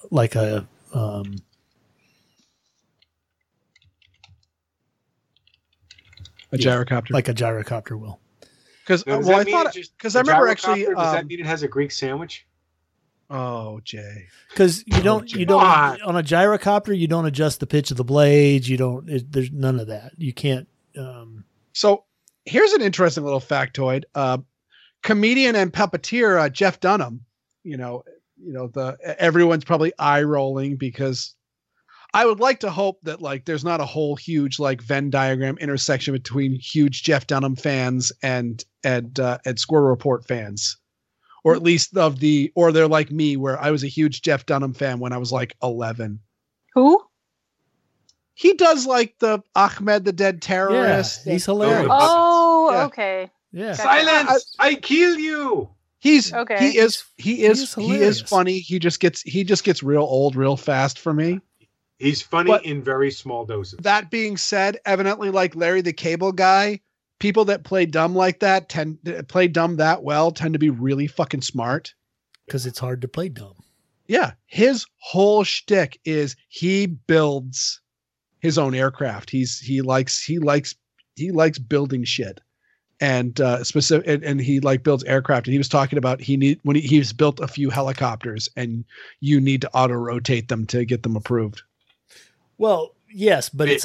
gyrocopter, like a gyrocopter will. Because I remember actually. Does that mean it has a Greek sandwich? Oh, Jay. Because you don't on a gyrocopter you don't adjust the pitch of the blades. There's none of that. You can't. So here's an interesting little factoid. Comedian and puppeteer Jeff Dunham. Everyone's probably eye rolling because I would like to hope that like there's not a whole huge like Venn diagram intersection between huge Jeff Dunham fans and Squirrel Report fans. Or at least or they're like me, where I was a huge Jeff Dunham fan when I was like 11. Who? He does like the Ahmed the Dead Terrorist. Yeah, he's hilarious. Oh, okay. Yeah. Silence! I kill you. He's okay. He is funny. He just gets real old real fast for me. He's funny in very small doses. That being said, evidently like Larry the Cable Guy, people that play dumb like that tend to be really fucking smart. Because it's hard to play dumb. Yeah. His whole shtick is he builds his own aircraft. He likes building shit. And and he like builds aircraft. And he was talking about he's built a few helicopters and you need to auto rotate them to get them approved. Well, yes, but it's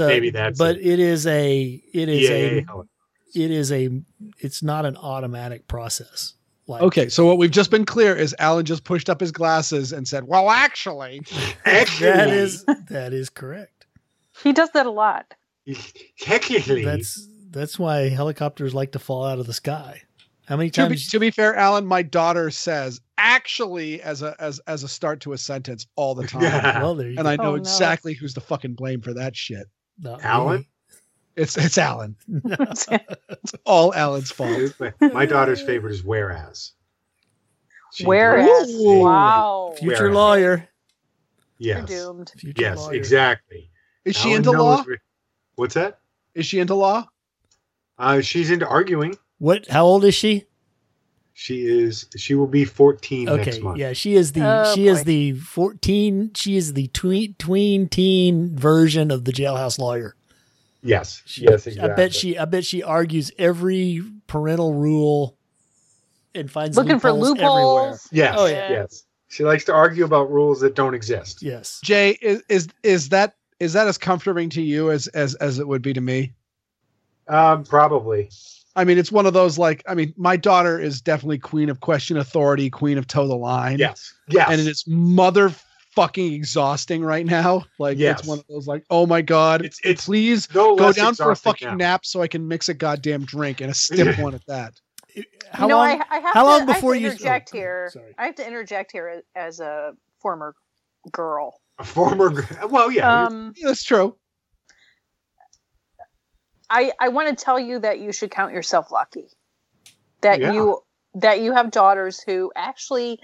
not an automatic process. Okay, so what we've just been clear is Alan just pushed up his glasses and said, "Well, actually, that is correct." He does that a lot. Technically, that's why helicopters like to fall out of the sky. How many times? To be fair, Alan, my daughter says "actually" as a start to a sentence all the time. Well, there you and go. I know exactly who's the fucking blame for that shit. Not Alan. me. It's Alan. It's all Alan's fault. My daughter's favorite is whereas. Whereas. Wow. Future lawyer. Yes. You're doomed. Yes, lawyer. Exactly. Is she into law? What's that? Is she into law? She's into arguing. What? How old is she? She will be 14 next month. Yeah, she is the 14. She is the tween teen version of the Jailhouse Lawyer. Yes. Yes, exactly. I bet she argues every parental rule and finds looking for loopholes loopholes. everywhere. Yes. Oh, yeah. Yes. She likes to argue about rules that don't exist. Yes. Jay, is that as comforting to you as it would be to me? Probably. I mean, it's one of those my daughter is definitely queen of question authority, queen of toe the line. Yes. Yes. And it's motherfucking exhausting right now. It's one of those oh my God, please go down for a fucking nap so I can mix a goddamn drink and a stiff one at that. How long before you interject here? I have to interject here as a former girl. A former girl. Well, yeah. That's true. I want to tell you that you should count yourself lucky that you that you have daughters who actually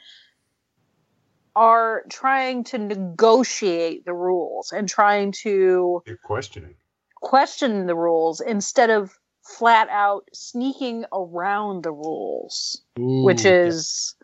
are trying to negotiate the rules and trying to You're questioning. question the rules instead of flat out sneaking around the rules, Ooh, which is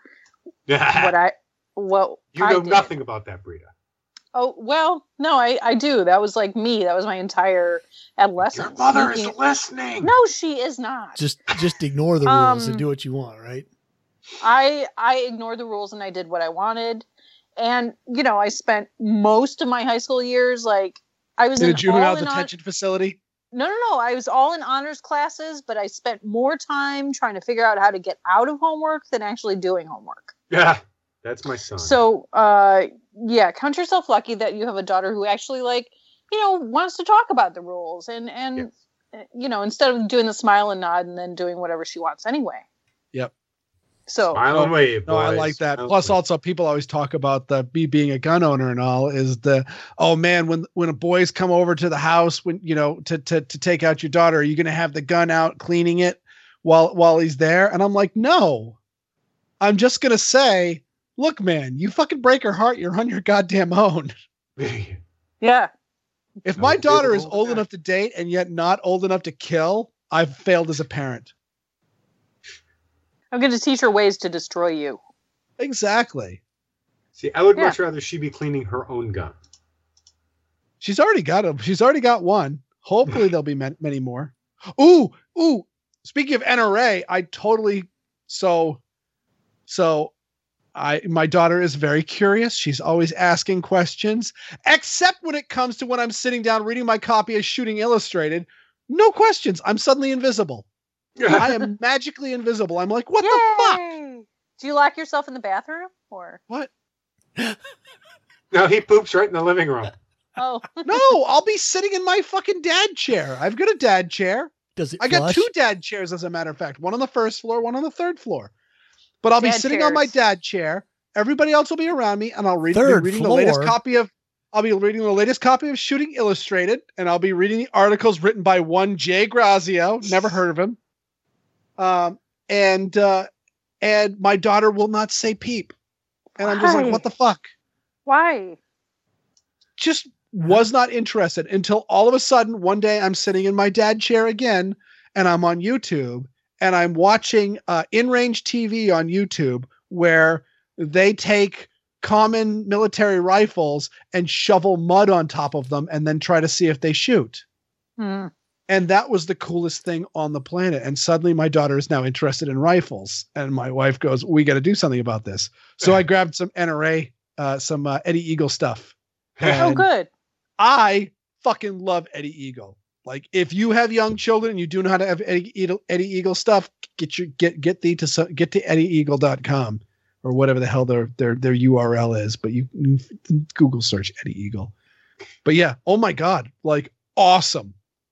what you I know did. nothing about that, Brita. Oh, well, no, I do. That was like me. That was my entire adolescence. Your mother is listening. No, she is not. Just ignore the rules and do what you want, right? I ignored the rules and I did what I wanted. And, you know, I spent most of my high school years, like, I was in in a juvenile all in detention facility. No. I was all in honors classes, but I spent more time trying to figure out how to get out of homework than actually doing homework. Yeah, that's my son. So, yeah, count yourself lucky that you have a daughter who actually, like, you know, wants to talk about the rules and Yes. you know, instead of doing the smile and nod and then doing whatever she wants anyway. Yep. So, Smile and wave, No, I boys. like that. Smile and Plus, wave. also, people always talk about me being a gun owner and all. Is oh man, when a boys come over to the house, when you know to take out your daughter, are you going to have the gun out cleaning it while he's there? And I'm like, no, I'm just going to say, look, man, you fucking break her heart, you're on your goddamn own. yeah. If I my would feel daughter the is whole old guy. enough to date and yet not old enough to kill, I've failed as a parent. I'm going to teach her ways to destroy you. Exactly. See, I would Yeah. much rather she be cleaning her own gun. She's already got them. She's already got one. Hopefully there'll be many more. Ooh. Speaking of NRA, my daughter is very curious. She's always asking questions, except when it comes to when I'm sitting down reading my copy of Shooting Illustrated. No questions. I'm suddenly invisible. I am magically invisible. I'm like, what the fuck? Yay! Do you lock yourself in the bathroom or? What? No, he poops right in the living room. Oh, No, I'll be sitting in my fucking dad chair. I've got a dad chair. Does it I got flush? 2 dad chairs, as a matter of fact. One on the first floor, one on the third floor. But I'll be Dad sitting on my chairs. dad chair. Everybody else will be around me, and I'll be Third reading the latest floor? copy of. I'll be reading the latest copy of Shooting Illustrated, and I'll be reading the articles written by one Jay Grazio. Never heard of him. And my daughter will not say peep, and I'm just like, Why? what the fuck? why? Just was not interested until all of a sudden one day I'm sitting in my dad chair again and I'm on YouTube and I'm watching in-range TV on YouTube where they take common military rifles and shovel mud on top of them and then try to see if they shoot. Hmm. And that was the coolest thing on the planet. And suddenly my daughter is now interested in rifles. And my wife goes, we got to do something about this. So I grabbed some NRA, some Eddie Eagle stuff. Oh, And good. I fucking love Eddie Eagle. Like if you have young children and you do know how to have Eddie Eagle stuff, get to eddieeagle.com or whatever the hell their URL is. But you Google search Eddie Eagle. But yeah, oh my God, like awesome.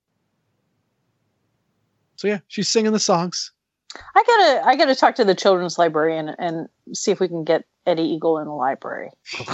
So yeah, she's singing the songs. I gotta talk to the children's librarian and see if we can get Eddie Eagle in the library.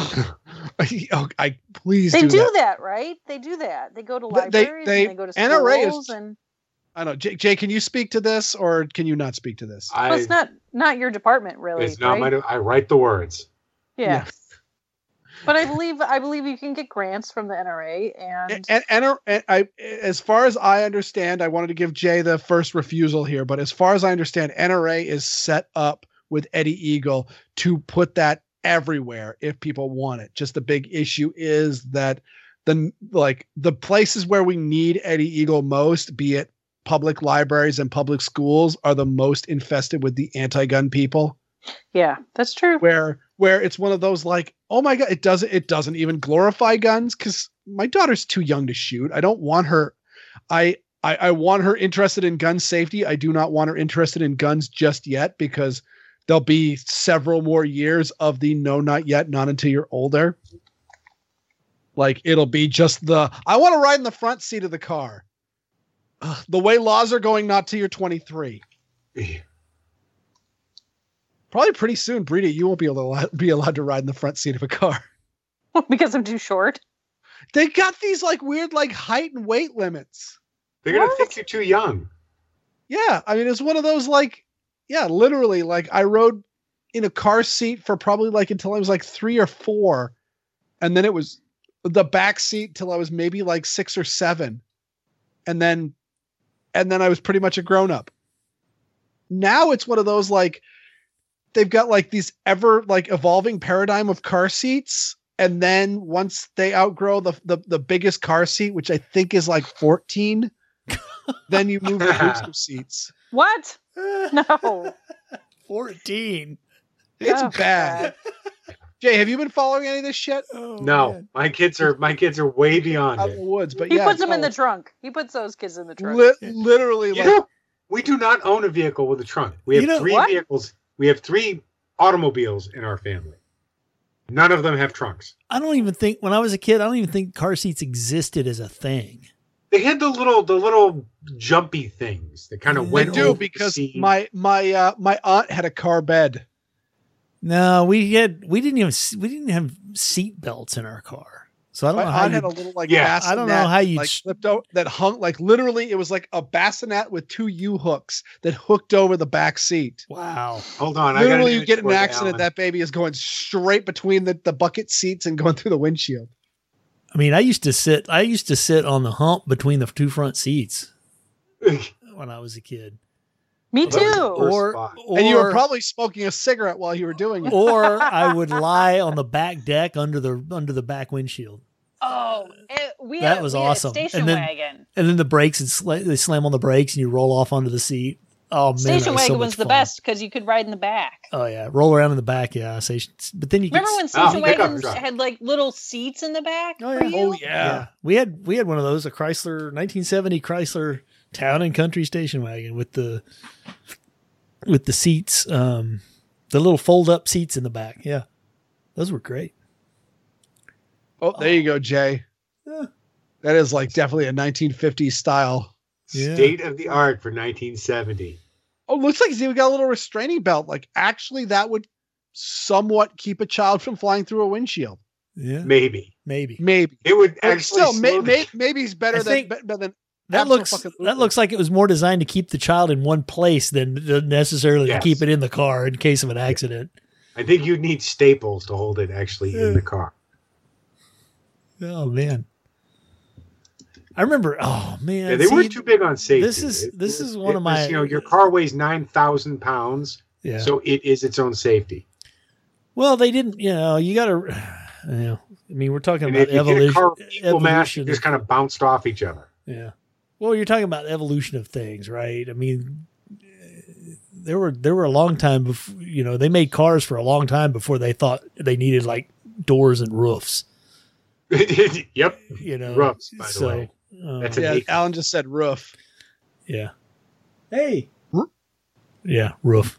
I please They do that. that, right? They do that. They go to They- libraries they- and they go to NRA is- schools and I don't know. Jay, can you speak to this or can you not speak to this? well, it's not your department really. It's not right? I write the words. Yeah. But I believe you can get grants from the NRA and And as far as I understand, I wanted to give Jay the first refusal here, but as far as I understand, NRA is set up with Eddie Eagle to put that everywhere if people want it. Just the big issue is that the places where we need Eddie Eagle most, be it public libraries and public schools, are the most infested with the anti-gun people. yeah, that's true. Where it's one of those like, oh my God, it doesn't even glorify guns because my daughter's too young to shoot. I don't want her. I want her interested in gun safety. I do not want her interested in guns just yet because there'll be several more years of the no, not yet, not until you're older. Like it'll be just I want to ride in the front seat of the car. Ugh, the way laws are going, not till you're 23. Probably pretty soon, Brita, you won't be allowed to ride in the front seat of a car. Because I'm too short. They got these like weird like height and weight limits. They're gonna What? think you're too young. Yeah, I mean it's one of those like Yeah, literally, like I rode in a car seat for probably like until I was like 3 or 4. And then it was the back seat till I was maybe like 6 or 7. And then I was pretty much a grown up. Now it's one of those, like, they've got like these ever like evolving paradigm of car seats. And then once they outgrow the biggest car seat, which I think is like 14, then you move to booster seats. What? No. 14. It's Oh, bad. Jay, have you been following any of this shit? Oh, No, man. my kids are way beyond Out in the it. woods, but He yeah, puts them in no, the trunk. He puts those kids in the trunk. literally, You like, know, we do not own a vehicle with a trunk. We have You know 3 what? vehicles. We have 3 automobiles in our family. None of them have trunks. I don't even think, when I was a kid, I don't even think car seats existed as a thing. They had the little jumpy things that kind of They I went do over the because seat. my aunt had a car bed. No, we didn't have seat belts in our car. So I don't My know how aunt you had a little like Yeah, bassinet, I don't know how you'd like flipped out that hung like literally it was like a bassinet with 2 U-hooks that hooked over the back seat. Wow. Hold on, Literally, I you get in an gotta accident, Alan. that baby is going straight between the bucket seats and going through the windshield. I mean, I used to sit on the hump between the 2 front seats when I was a kid. Me Well, that was the too. worst Or, spot. or And you were probably smoking a cigarette while you were doing it. or I would lie on the back deck under the back windshield. Oh, we That had, was we had awesome. a station And then- wagon. And then the brakes they slam on the brakes and you roll off onto the seat. Oh man, Station that was wagon so was much the fun. best because you could ride in the back. Oh yeah, roll around in the back. Yeah, but then you Remember could, when station pickup wagons truck. had like little seats in the back? Oh, for yeah. you? Oh yeah. we had one of those, a Chrysler 1970 Chrysler Town and Country station wagon with the seats, the little fold up seats in the back. Yeah, those were great. Oh, there you go, Jay. Yeah. That is like definitely a 1950s style. Yeah. State of the art for 1970. Oh, looks like he's even got a little restraining belt. Like actually, that would somewhat keep a child from flying through a windshield. Yeah, Maybe maybe. Maybe. it would But actually still, slow the- maybe he's better I than think better than That looks Absolutely. like it was more designed to keep the child in one place than necessarily Yes. to keep it in the car in case of an accident. I think you'd need staples to hold it actually in the car. Oh man, I remember. Oh man, Yeah, they see, weren't too big on safety. this is one of my- your car weighs 9,000 pounds, Yeah. so it is its own safety. Well, they didn't. You got to. I mean, we're talking And about if you get a car evolution. with equal mass, you Evolution. just kind of bounced off each other. Yeah. Well, you're talking about evolution of things, right? I mean, there were a long time before, they made cars for a long time before they thought they needed like doors and roofs, Yep. Roofs, by the way. That's um, a- Yeah, Unique. Alan just said roof. yeah. Hey. Yeah, roof.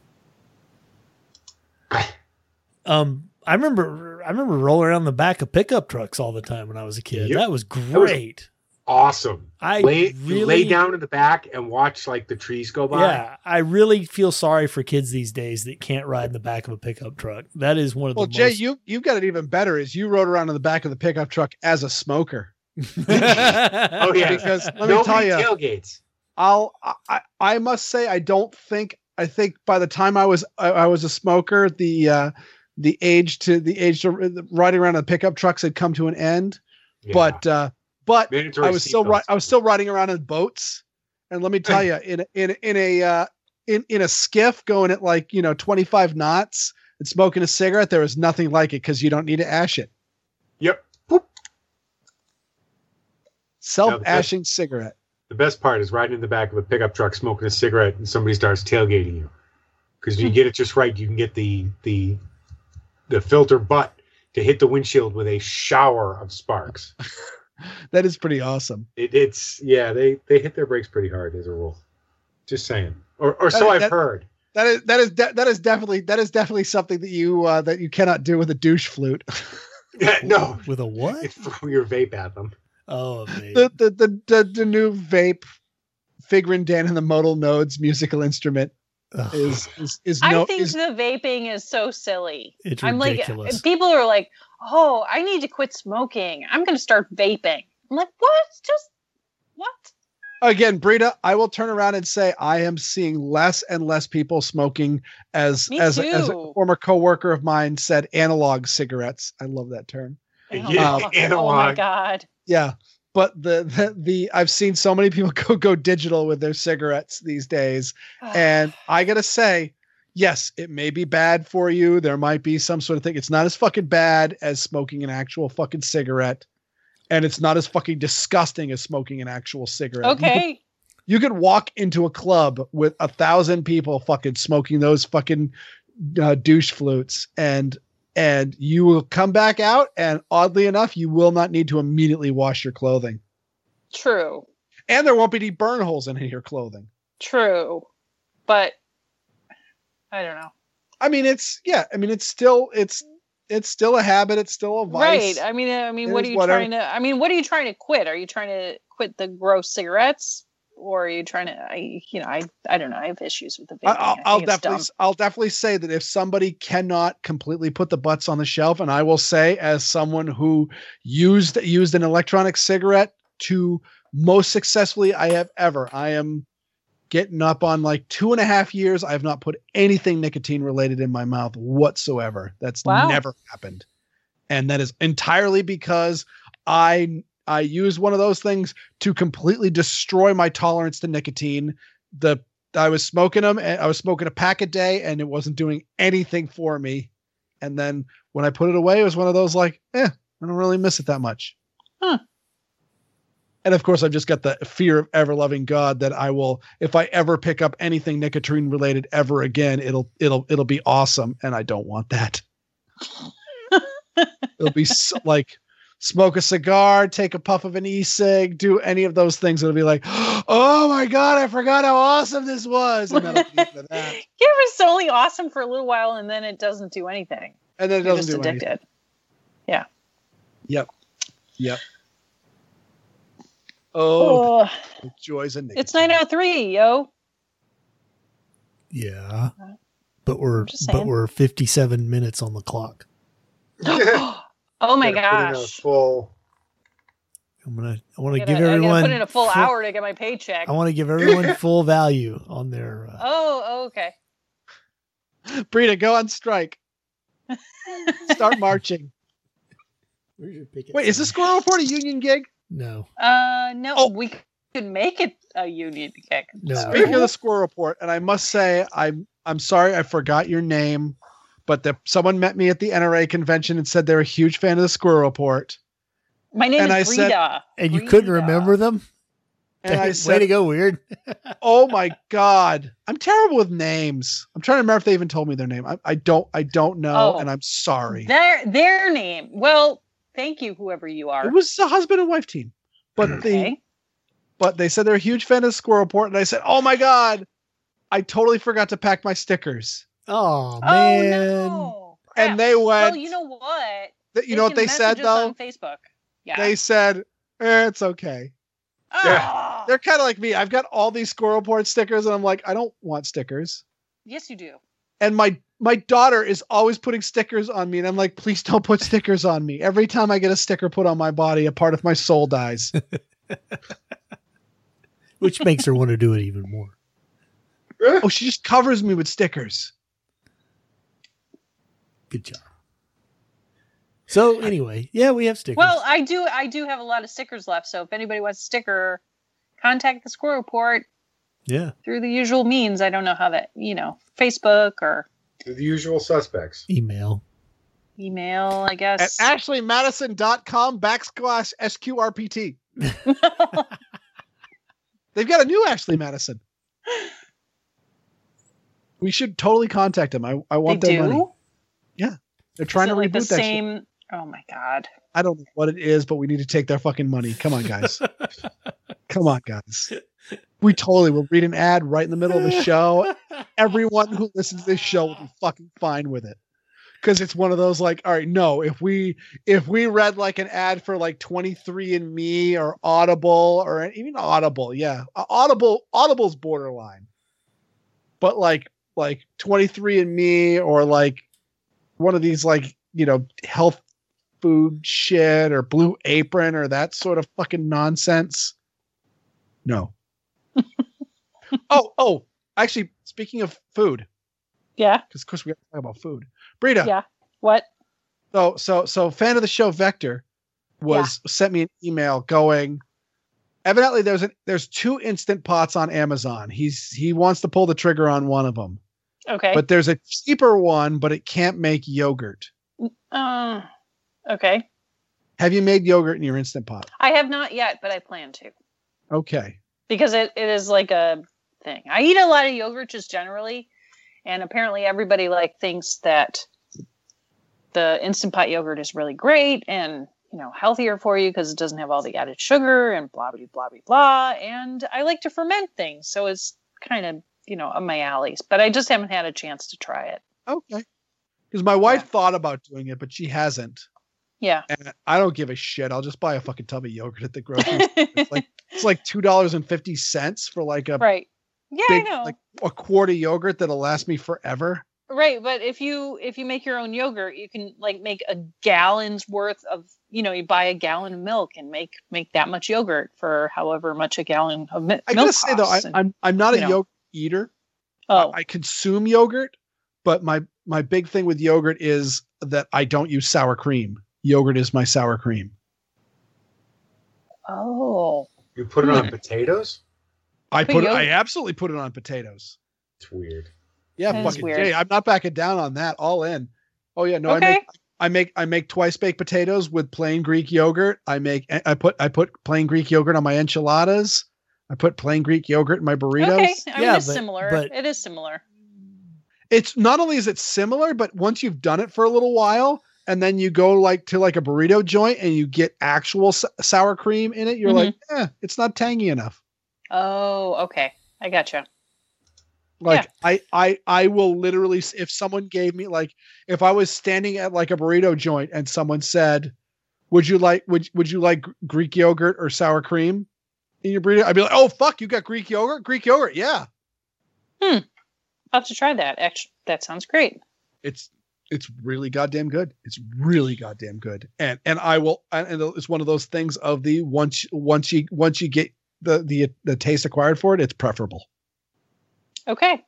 I remember rolling around the back of pickup trucks all the time when I was a kid. Yep. That was was great. Awesome. I You lay down in the back and watch like the trees go by. Yeah, I really feel sorry for kids these days that can't ride in the back of a pickup truck. That is one of Well, the Jay, most. you've got it even better. Is you rode around in the back of the pickup truck as a smoker. Oh yeah. Because let me Nobody tell you, tailgates. I must say I think by the time I was a smoker, the age to riding around in pickup trucks had come to an end. Yeah. But Mandatory I was seatbelts. still riding around in boats, and let me tell you, in a skiff going at 25 knots and smoking a cigarette, there is nothing like it because you don't need to ash it. Yep. Whoop. Self-ashing cigarette. The best part is riding in the back of a pickup truck, smoking a cigarette, and somebody starts tailgating you. Because if you get it just right, you can get the filter butt to hit the windshield with a shower of sparks. That is pretty awesome. They hit their brakes pretty hard as a rule. Just saying, or so I've heard. That is definitely something that you cannot do with a douche flute. No, With a what? throw your vape at them. Oh, man. the new vape Figrin Dan and the Modal Nodes musical instrument Ugh, is I think the vaping is so silly. it's I'm ridiculous. like, people are like, oh, I need to quit smoking. I'm going to start vaping. I'm like, what? Just what? Again, Brita, I will turn around and say I am seeing less and less people smoking as a former coworker of mine said, analog cigarettes. I love that term. Oh my God. Yeah. But the I've seen so many people go digital with their cigarettes these days. And I gotta say, yes, it may be bad for you. There might be some sort of thing. It's not as fucking bad as smoking an actual fucking cigarette. And it's not as fucking disgusting as smoking an actual cigarette. Okay. You could walk into a club with 1,000 people fucking smoking those fucking douche flutes, and you will come back out, and oddly enough, you will not need to immediately wash your clothing. True. And there won't be any burn holes in your clothing. True. But I don't know. I mean, it's still a habit. It's still a vice. Right. I mean, what are you trying to quit? Are you trying to quit the gross cigarettes, or are you trying to? I don't know. I have issues with the vaping. I'll definitely say that if somebody cannot completely put the butts on the shelf, and I will say, as someone who used an electronic cigarette to most successfully I have ever, I am getting up on like 2.5 years. I have not put anything nicotine related in my mouth whatsoever. That's never happened. And that is entirely because I use one of those things to completely destroy my tolerance to nicotine. I was smoking them, and I was smoking a pack a day, and it wasn't doing anything for me. And then when I put it away, it was one of those like, I don't really miss it that much. Huh. And of course, I've just got the fear of ever loving God that I will, if I ever pick up anything nicotine related ever again, it'll be awesome. And I don't want that. It'll be like smoke a cigar, take a puff of an e-cig, do any of those things. It'll be like, oh my God, I forgot how awesome this was. And that'll be into that. Yeah, it's only awesome for a little while, and then it doesn't do anything. And then it doesn't do addicted. anything. Yeah. Yep. Oh, the joys of nicotine. It's 9:03, yo. Yeah, but we're 57 minutes on the clock. Oh my gosh! I want to give everyone. I put in a full hour to get my paycheck. I want to give everyone full value on their. Okay. Brita, go on strike. Start marching. Where's your picket? Wait, is the Squirrel Report a union gig? No. No. Oh. We could make it a union gig. No. Speaking of the Squirrel Report, and I must say, I'm sorry I forgot your name, but someone met me at the NRA convention and said they're a huge fan of the Squirrel Report. My name is Brita. And you couldn't remember them? And I said, way to go, Weird. Oh my God. I'm terrible with names. I'm trying to remember if they even told me their name. I don't know, and I'm sorry. Their name. Well, thank you, whoever you are. It was a husband and wife team. But they said they're a huge fan of the Squirrel Report, and I said, oh my God, I totally forgot to pack my stickers. Oh man. No. And they went. Well, you know what? You know what they said though? On Facebook. Yeah. They said, it's okay. Oh. They're kind of like me. I've got all these Squirrel Report stickers, and I'm like, I don't want stickers. Yes, you do. And my daughter is always putting stickers on me, and I'm like, please don't put stickers on me. Every time I get a sticker put on my body, a part of my soul dies. Which makes her want to do it even more. Oh, she just covers me with stickers. Good job. So anyway, yeah, we have stickers. Well, I do have a lot of stickers left. So if anybody wants a sticker, contact the Squirrel Report. Yeah. Through the usual means. I don't know how that, Facebook or the usual suspects. Email, I guess. At ashleymadison.com/SQRPT. They've got a new Ashley Madison. We should totally contact them. I want their money. Yeah. They're trying to reboot that shit. Oh my God. I don't know what it is, but we need to take their fucking money. Come on, guys. Come on, guys. We totally will read an ad right in the middle of the show. Everyone who listens to this show will be fucking fine with it. Because it's one of those like, all right, no, if we read like an ad for like 23andMe or Audible or even Audible, yeah. Audible's borderline. But like 23andMe or like one of these like, health food shit or Blue Apron or that sort of fucking nonsense. No. Oh, actually, speaking of food, Yeah. because of course we have to talk about food. Brita. Yeah. What? So fan of the show Vector sent me an email going, evidently there's 2 Instant Pots on Amazon. He wants to pull the trigger on one of them. Okay. But there's a cheaper one, but it can't make yogurt. Okay. Have you made yogurt in your Instant Pot? I have not yet, but I plan to. Okay. Because it is like a thing. I eat a lot of yogurt just generally, and apparently everybody thinks that the Instant Pot yogurt is really great and healthier for you because it doesn't have all the added sugar and blah blah blah blah blah. And I like to ferment things, so it's kind of up my alleys. But I just haven't had a chance to try it. Okay. Because my wife thought about doing it, but she hasn't. Yeah. And I don't give a shit. I'll just buy a fucking tub of yogurt at the grocery store. It's like $2.50 for like a right. Yeah, big, I know. like a quart of yogurt that'll last me forever. Right, but if you make your own yogurt, you can make a gallon's worth of you buy a gallon of milk and make that much yogurt for however much a gallon of milk. I gotta say though, I'm not a yogurt eater. Oh, I consume yogurt, but my big thing with yogurt is that I don't use sour cream. Yogurt is my sour cream. Oh. You put it on potatoes? I absolutely put it on potatoes. It's weird. Yeah, that fucking weird. Jay. I'm not backing down on that. All in. Oh yeah, no, Okay. I make twice baked potatoes with plain Greek yogurt. I put plain Greek yogurt on my enchiladas. I put plain Greek yogurt in my burritos. Okay, I mean, it's but- similar. but- It is similar. It's not only is it similar, but once you've done it for a little while, and then you go to a burrito joint and you get actual sour cream in it, you're like, it's not tangy enough. Oh, okay. I gotcha. I will literally, if someone gave me if I was standing at a burrito joint and someone said, would you like Greek yogurt or sour cream in your burrito? I'd be like, oh fuck, you got Greek yogurt? Greek yogurt, yeah. I'll have to try that. Actually, that sounds great. It's really goddamn good. It's really goddamn good. And I will, and it's one of those things of the once you get the taste acquired for it, it's preferable. Okay.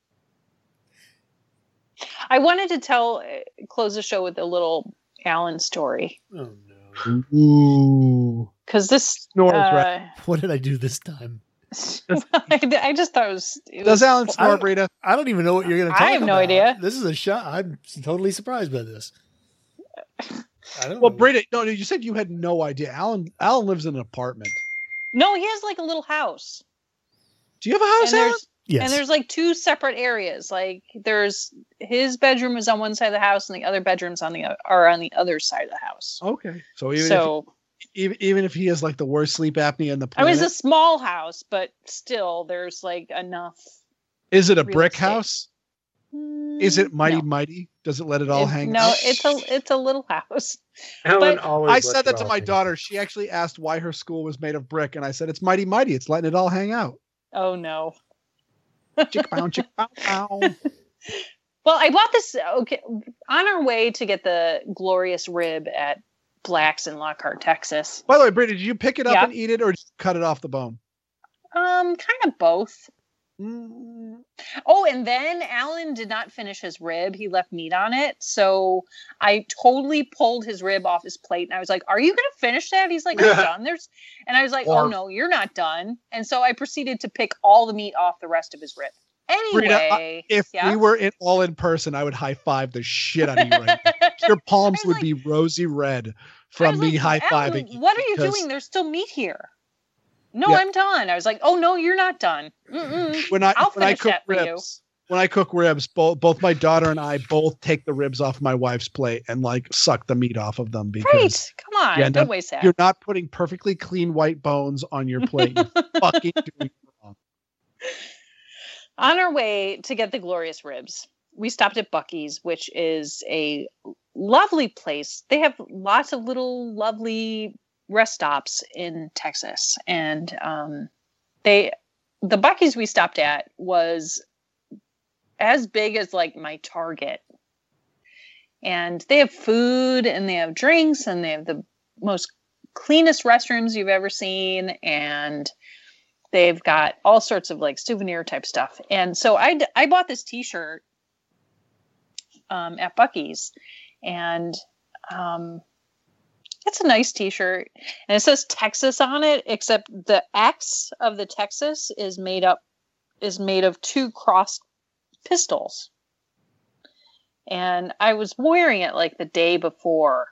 I wanted to close the show with a little Alan story. Oh no. Ooh. Because this Snores, right? What did I do this time? I just thought it was Does Alan snore, Brita? I don't even know what you're going to talk about. I have no idea. This is a shot. I'm totally surprised by this. I don't Well, know. Brita, no, you said you had no idea. Alan lives in an apartment. No, he has a little house. Do you have a house, And Alan? Yes. And there's 2 separate areas. There's his bedroom is on one side of the house, and the other bedrooms are on the other side of the house. Okay, so even if he has the worst sleep apnea in the I mean, planet, it's a small house, but still, there's enough. is it a real brick estate. house? Is it No. mighty? Does it let it all hang? No, out? it's a little house. Ellen But- always I lets said that it to all my hang. daughter. She actually asked why her school was made of brick, and I said it's mighty. It's letting it all hang out. Oh no. Chick-bow, chick-bow. Well, I bought this on our way to get the glorious rib at Black's in Lockhart, Texas. By the way, Brittany, did you pick it up Yeah. and eat it, or did you cut it off the bone? Kind of both. Mm. Oh, and then Alan did not finish his rib. He left meat on it. So I totally pulled his rib off his plate. And I was like, are you going to finish that? He's like, I'm done. And I was like, oh, no, you're not done. And so I proceeded to pick all the meat off the rest of his rib. Anyway. If yeah? we were all in person, I would high five the shit out of you right now. Your palms I was would like- be rosy red I from was me like, high Alan, fiving you. what are you because doing? There's still meat here. No, Yeah. I'm done. I was like, oh, no, you're not done. Mm-mm. When I I'll finish cook that for you. ribs, when I cook ribs, both my daughter and I both take the ribs off my wife's plate and suck the meat off of them because Right. Come on. Yeah, Don't waste that. you're not putting perfectly clean white bones on your plate. You're fucking doing it wrong. On our way to get the glorious ribs, we stopped at Buc-ee's, which is a lovely place. They have lots of little lovely rest stops in Texas. And the Buc-ee's we stopped at was as big as my Target. And they have food and they have drinks and they have the most cleanest restrooms you've ever seen. And they've got all sorts of like souvenir type stuff. And so I bought this t-shirt at Buc-ee's, and it's a nice t-shirt, and it says Texas on it, except the X of the Texas is made of 2 crossed pistols. And I was wearing it like the day before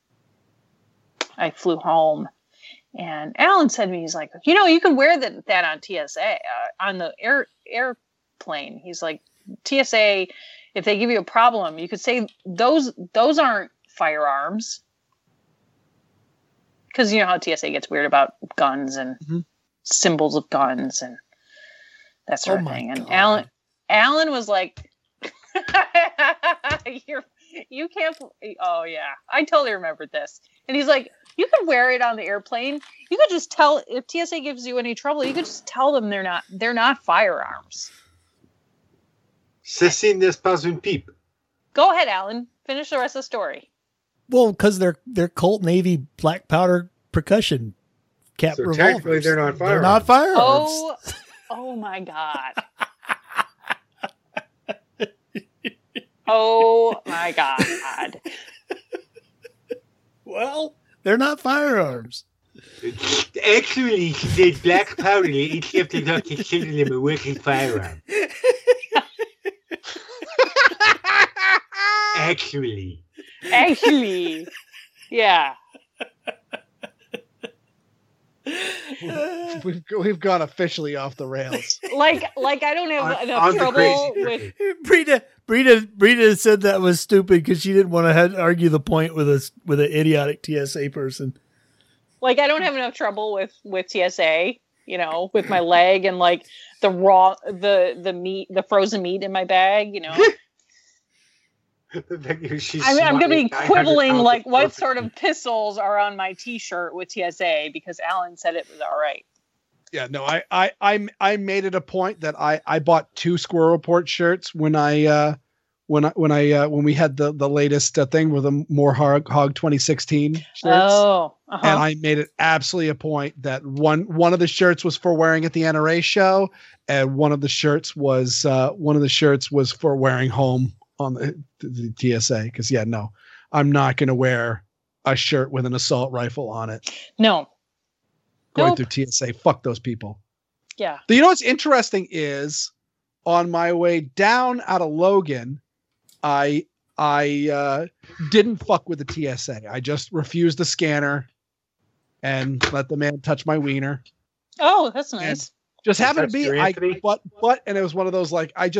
I flew home. And Alan said to me, he's like, you can wear that on TSA, on the airplane. He's like, TSA, if they give you a problem, you could say those aren't firearms. Because you know how TSA gets weird about guns and symbols of guns and that sort of thing. And Alan was like, you can't. Oh yeah, I totally remembered this. And he's like, you could wear it on the airplane. You could just tell if TSA gives you any trouble. You could just tell them they're not firearms. Ceci n'est pas une pipe. Go ahead, Alan. Finish the rest of the story. Well, because they're Colt Navy black powder percussion cap So revolvers. technically they're not firearms. They're not firearms. Oh my God. Oh my God. Well, they're not firearms. Actually, she said black powder, except they're not considered them a working firearm. Actually. Yeah. We've gone officially off the rails. Like I don't have enough trouble with. Brita said that was stupid because she didn't want to argue the point with an idiotic TSA person. Like I don't have enough trouble with TSA, with my leg and like the meat, the frozen meat in my bag, I'm going to be quibbling like what sort of pistols are on my T-shirt with TSA because Alan said it was all right. Yeah, no, I made it a point that I bought 2 Squirrel Report shirts when we had the latest thing with the More Hog 2016 shirts. Oh, and I made it absolutely a point that one of the shirts was for wearing at the NRA show, and one of the shirts was for wearing home on the TSA. Because no, I'm not going to wear a shirt with an assault rifle on it. No. Going through TSA, fuck those people. Yeah. You know what's interesting is on my way down out of Logan, I didn't fuck with the TSA. I just refused the scanner and let the man touch my wiener. Oh, that's nice. And just happened to be and it was one of those like I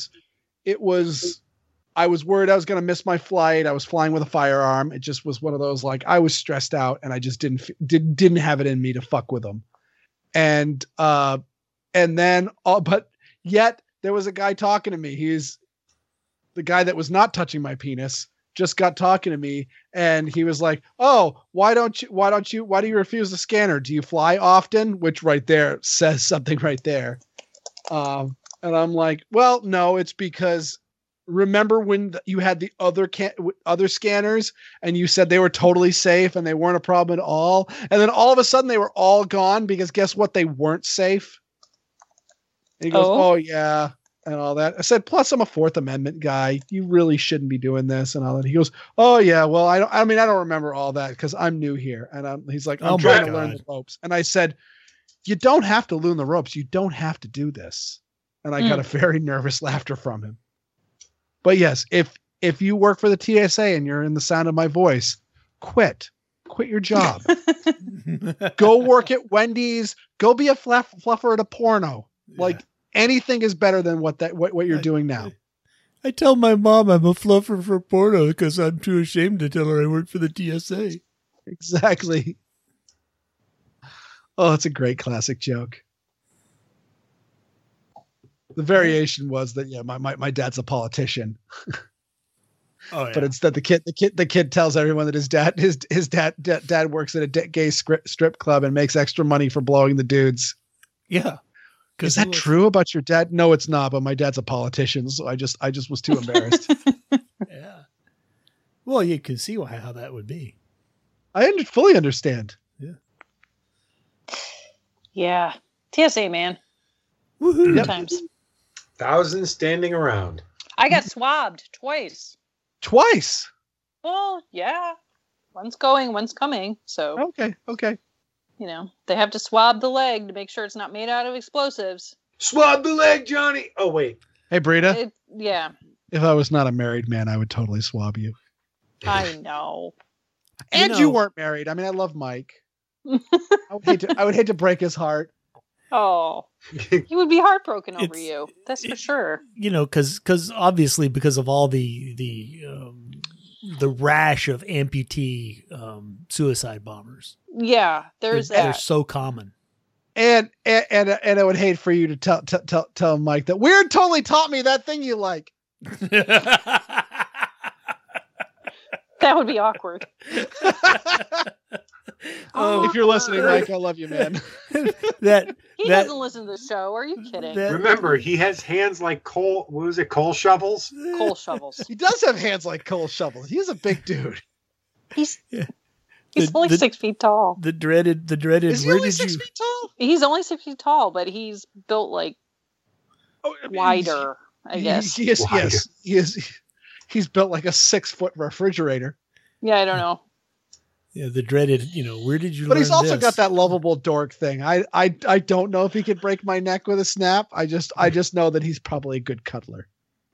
was worried I was going to miss my flight. I was flying with a firearm. It just was one of those, like, I was stressed out and I just didn't have it in me to fuck with them. And then, but yet there was a guy talking to me. He's the guy that was not touching my penis, just got talking to me. And he was like, oh, why do you refuse the scanner? Do you fly often? Which right there says something right there. And I'm like, well, no, it's because remember when you had the other scanners and you said they were totally safe and they weren't a problem at all, and then all of a sudden they were all gone because guess what, they weren't safe. And he goes, oh yeah, and all that. I said, plus I'm a Fourth Amendment guy, you really shouldn't be doing this and all that. He goes, oh yeah, well I don't remember all that because I'm new here. And he's like, I'm trying to learn the ropes. And I said, you don't have to learn the ropes, you don't have to do this. And I got a very nervous laughter from him. But yes, if you work for the TSA and you're in the sound of my voice, quit your job. Go work at Wendy's. Go be a fluffer at a porno. Yeah. Like anything is better than what you're doing now. I tell my mom I'm a fluffer for porno because I'm too ashamed to tell her I work for the TSA. Exactly. Oh, it's a great classic joke. The variation was that my dad's a politician. Oh, yeah. But instead the kid tells everyone that his dad works at a gay strip club and makes extra money for blowing the dudes. Yeah. Is that true about your dad? No, it's not, but my dad's a politician, so I just was too embarrassed. Yeah. Well, you can see how that would be. I fully understand. Yeah. Yeah. TSA, man. Woohoo! Good times. Thousands standing around. I got swabbed twice. Twice. Well, yeah. One's going, one's coming. So, Okay. you know, they have to swab the leg to make sure it's not made out of explosives. Swab the leg, Johnny. Oh, wait. Hey, Brita. Yeah, If I was not a married man, I would totally swab you. I know. And you weren't married. I mean, I love Mike. I would hate to break his heart. Oh, he would be heartbroken over you. That's for sure. You know, because obviously because of all the rash of amputee suicide bombers. Yeah, there's They're that. so common. And I would hate for you to tell Mike that Weird totally taught me that thing you like. That would be awkward. If you're listening, Mike, I love you, man. He doesn't listen to the show. Are you kidding? Remember, he has hands like coal. What was it? Coal shovels. Coal shovels. He does have hands like coal shovels. He's a big dude. He's only 6 feet tall. The dreaded. Is he only 6 feet tall? He's only 6 feet tall, but he's built like wider. I guess. He is. Yes, he is. He's built like a 6-foot refrigerator. Yeah, I don't know. Yeah, the dreaded. Where did you? But he's also this? got that lovable dork thing. I don't know if he could break my neck with a snap. I just know that he's probably a good cuddler.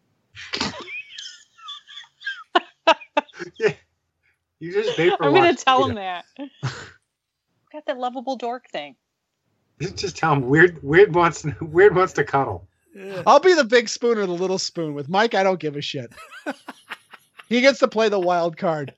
Yeah. You just vapor. I'm going to tell him that. Got that lovable dork thing. Just tell him Weird wants to cuddle. Yeah. I'll be the big spoon or the little spoon. With Mike, I don't give a shit. He gets to play the wild card.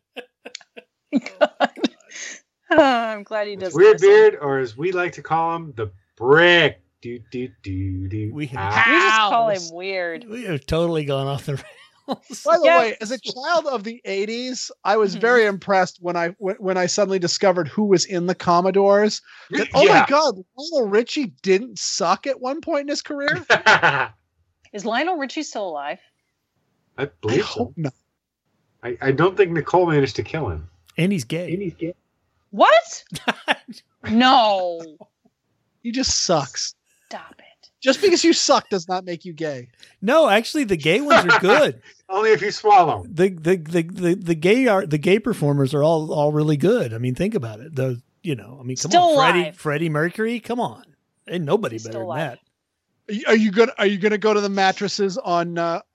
I'm glad he doesn't. Weird listen. Beard, or as we like to call him, the Brick. We We just call him weird. We have totally gone off the rails. By the way, as a child of the 80s, I was very impressed when I suddenly discovered who was in the Commodores. That, oh my God, Lionel Richie didn't suck at one point in his career? Is Lionel Richie still alive? I I believe hope so. not. I don't think Nicole managed to kill him. And he's gay. What? No. He just sucks. Stop it. Just because you suck does not make you gay. No, actually, the gay ones are good. Only if you swallow. The gay performers are all really good. I mean, think about it. Come Still on, alive. Freddie Mercury, come on, ain't nobody He's better still than alive. that. Are you gonna go to the mattresses on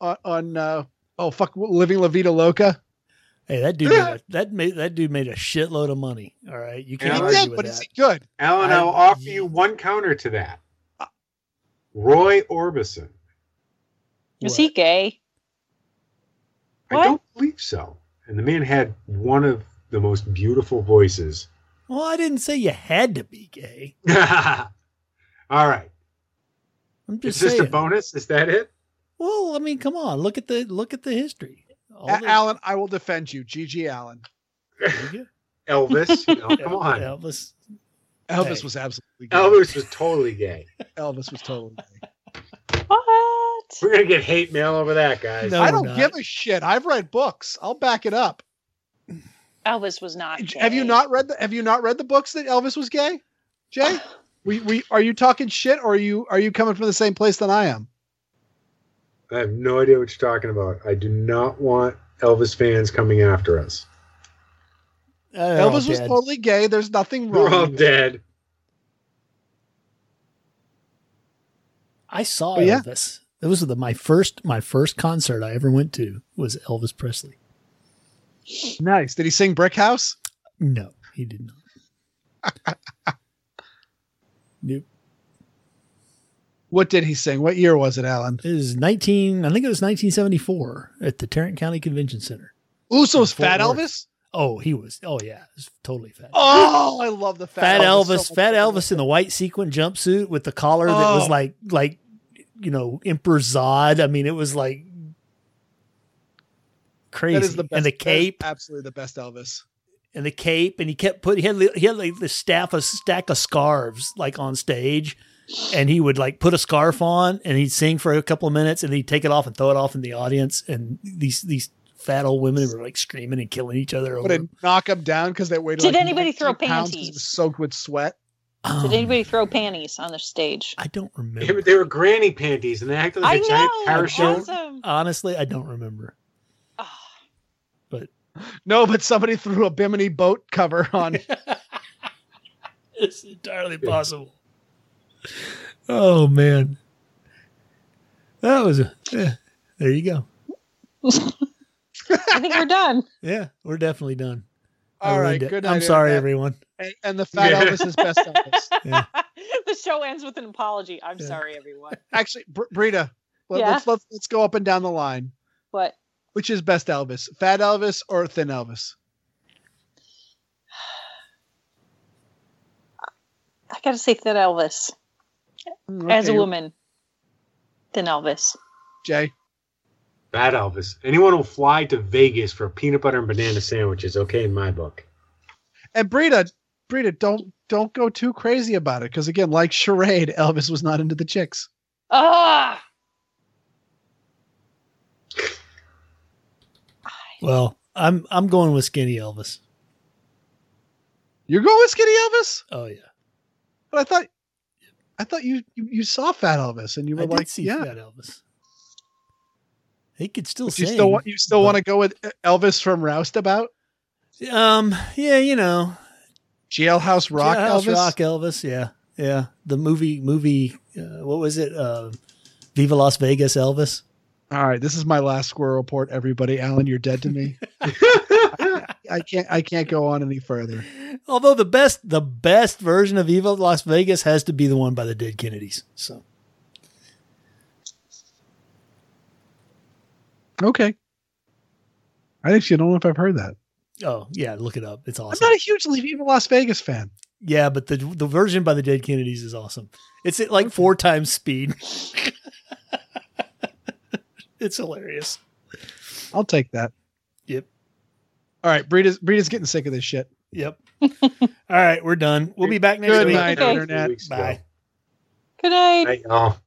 Living La Vida Loca? Hey, that dude that dude made a shitload of money. All right, you can't He argue did, with but that. is he good? Alan, I'll offer you one counter to that. Roy Orbison. Is he gay? I don't believe so. And the man had one of the most beautiful voices. Well, I didn't say you had to be gay. All right. I'm just Is this saying. a bonus? Is that it? Well, I mean, come on, look at the history. Alan, I will defend you. G.G. Allen. Elvis. Come on. Elvis. Elvis Hey. was absolutely gay. Elvis was totally gay. Elvis was totally gay. What? We're going to get hate mail over that, guys. No. I we're don't not. give a shit. I've read books. I'll back it up. Elvis was not gay. Have you not read the books that Elvis was gay? Jay? We are you talking shit, or are you coming from the same place than I am? I have no idea what you're talking about. I do not want Elvis fans coming after us. Elvis was totally gay. There's nothing wrong. We're all dead. I saw Oh, yeah? Elvis. It was my first concert I ever went to was Elvis Presley. Nice. Did he sing Brick House? No, he did not. Nope. What did he sing? What year was it, Alan? It was I think it was 1974 at the Tarrant County Convention Center. Ooh, so it was Fort Fat Worth. Elvis? Oh, he was. Oh yeah, it was totally fat. Oh, I love the Fat Elvis, so Fat much. Elvis in the white sequin jumpsuit with the collar that was like Emperor Zod. I mean, it was like crazy. That is the best. And the that is cape, absolutely the best Elvis. and he kept putting. He had like the stack of scarves like on stage, and he would like put a scarf on and he'd sing for a couple of minutes and he'd take it off and throw it off in the audience, and these fat old women were like screaming and killing each other. Would it knock him down because they weighed? Did like anybody throw 19 pounds 'cause panties? It was soaked with sweat. Did anybody throw panties on the stage? I don't Yeah, remember. but they were granny panties, and they acted like a giant parachute. Awesome. Honestly, I don't remember. Ah. But No, but somebody threw a Bimini boat cover on. it's entirely possible. Oh man, that was there. You go. I think we're done. Yeah, we're definitely done. All right, ruined it. good night. I'm sorry, Internet. everyone. And the Fat Yeah. Elvis is best Elvis. Yeah. The show ends with an apology. I'm Yeah. sorry, everyone. Actually, Brita, Yeah? let's go up and down the line. What? Which is best Elvis, Fat Elvis or Thin Elvis? I gotta say Thin Elvis. As a Okay, woman. Thin Elvis. Jay. Bad Elvis. Anyone who'll fly to Vegas for peanut butter and banana sandwiches, okay in my book. And Brita, don't go too crazy about it, because again, like Charade, Elvis was not into the chicks. Ah! Well, I'm going with Skinny Elvis. You're going with Skinny Elvis? Oh yeah, But I thought you saw Fat Elvis and you were I like, did see yeah. Fat Elvis. He could still But you sing. still want to go with Elvis from Roustabout? Yeah, you know, Jailhouse Rock Jailhouse Elvis? Rock Elvis. Yeah. The movie. What was it? Viva Las Vegas Elvis. All right, this is my last squirrel report, everybody. Alan, you're dead to me. I can't go on any further. Although the best version of Viva Las Vegas has to be the one by the Dead Kennedys. So Okay. I actually don't know if I've heard that. oh yeah, look it up. It's I'm awesome. not a huge Viva Las Vegas fan. Yeah, but the version by the Dead Kennedys is awesome. It's at like 4 times speed. It's hilarious. I'll take that. Yep. All right, Brita's getting sick of this shit. Yep. All right, we're done. We'll be back next Good week. night, Okay. Internet. Bye. Good night. Hey, oh.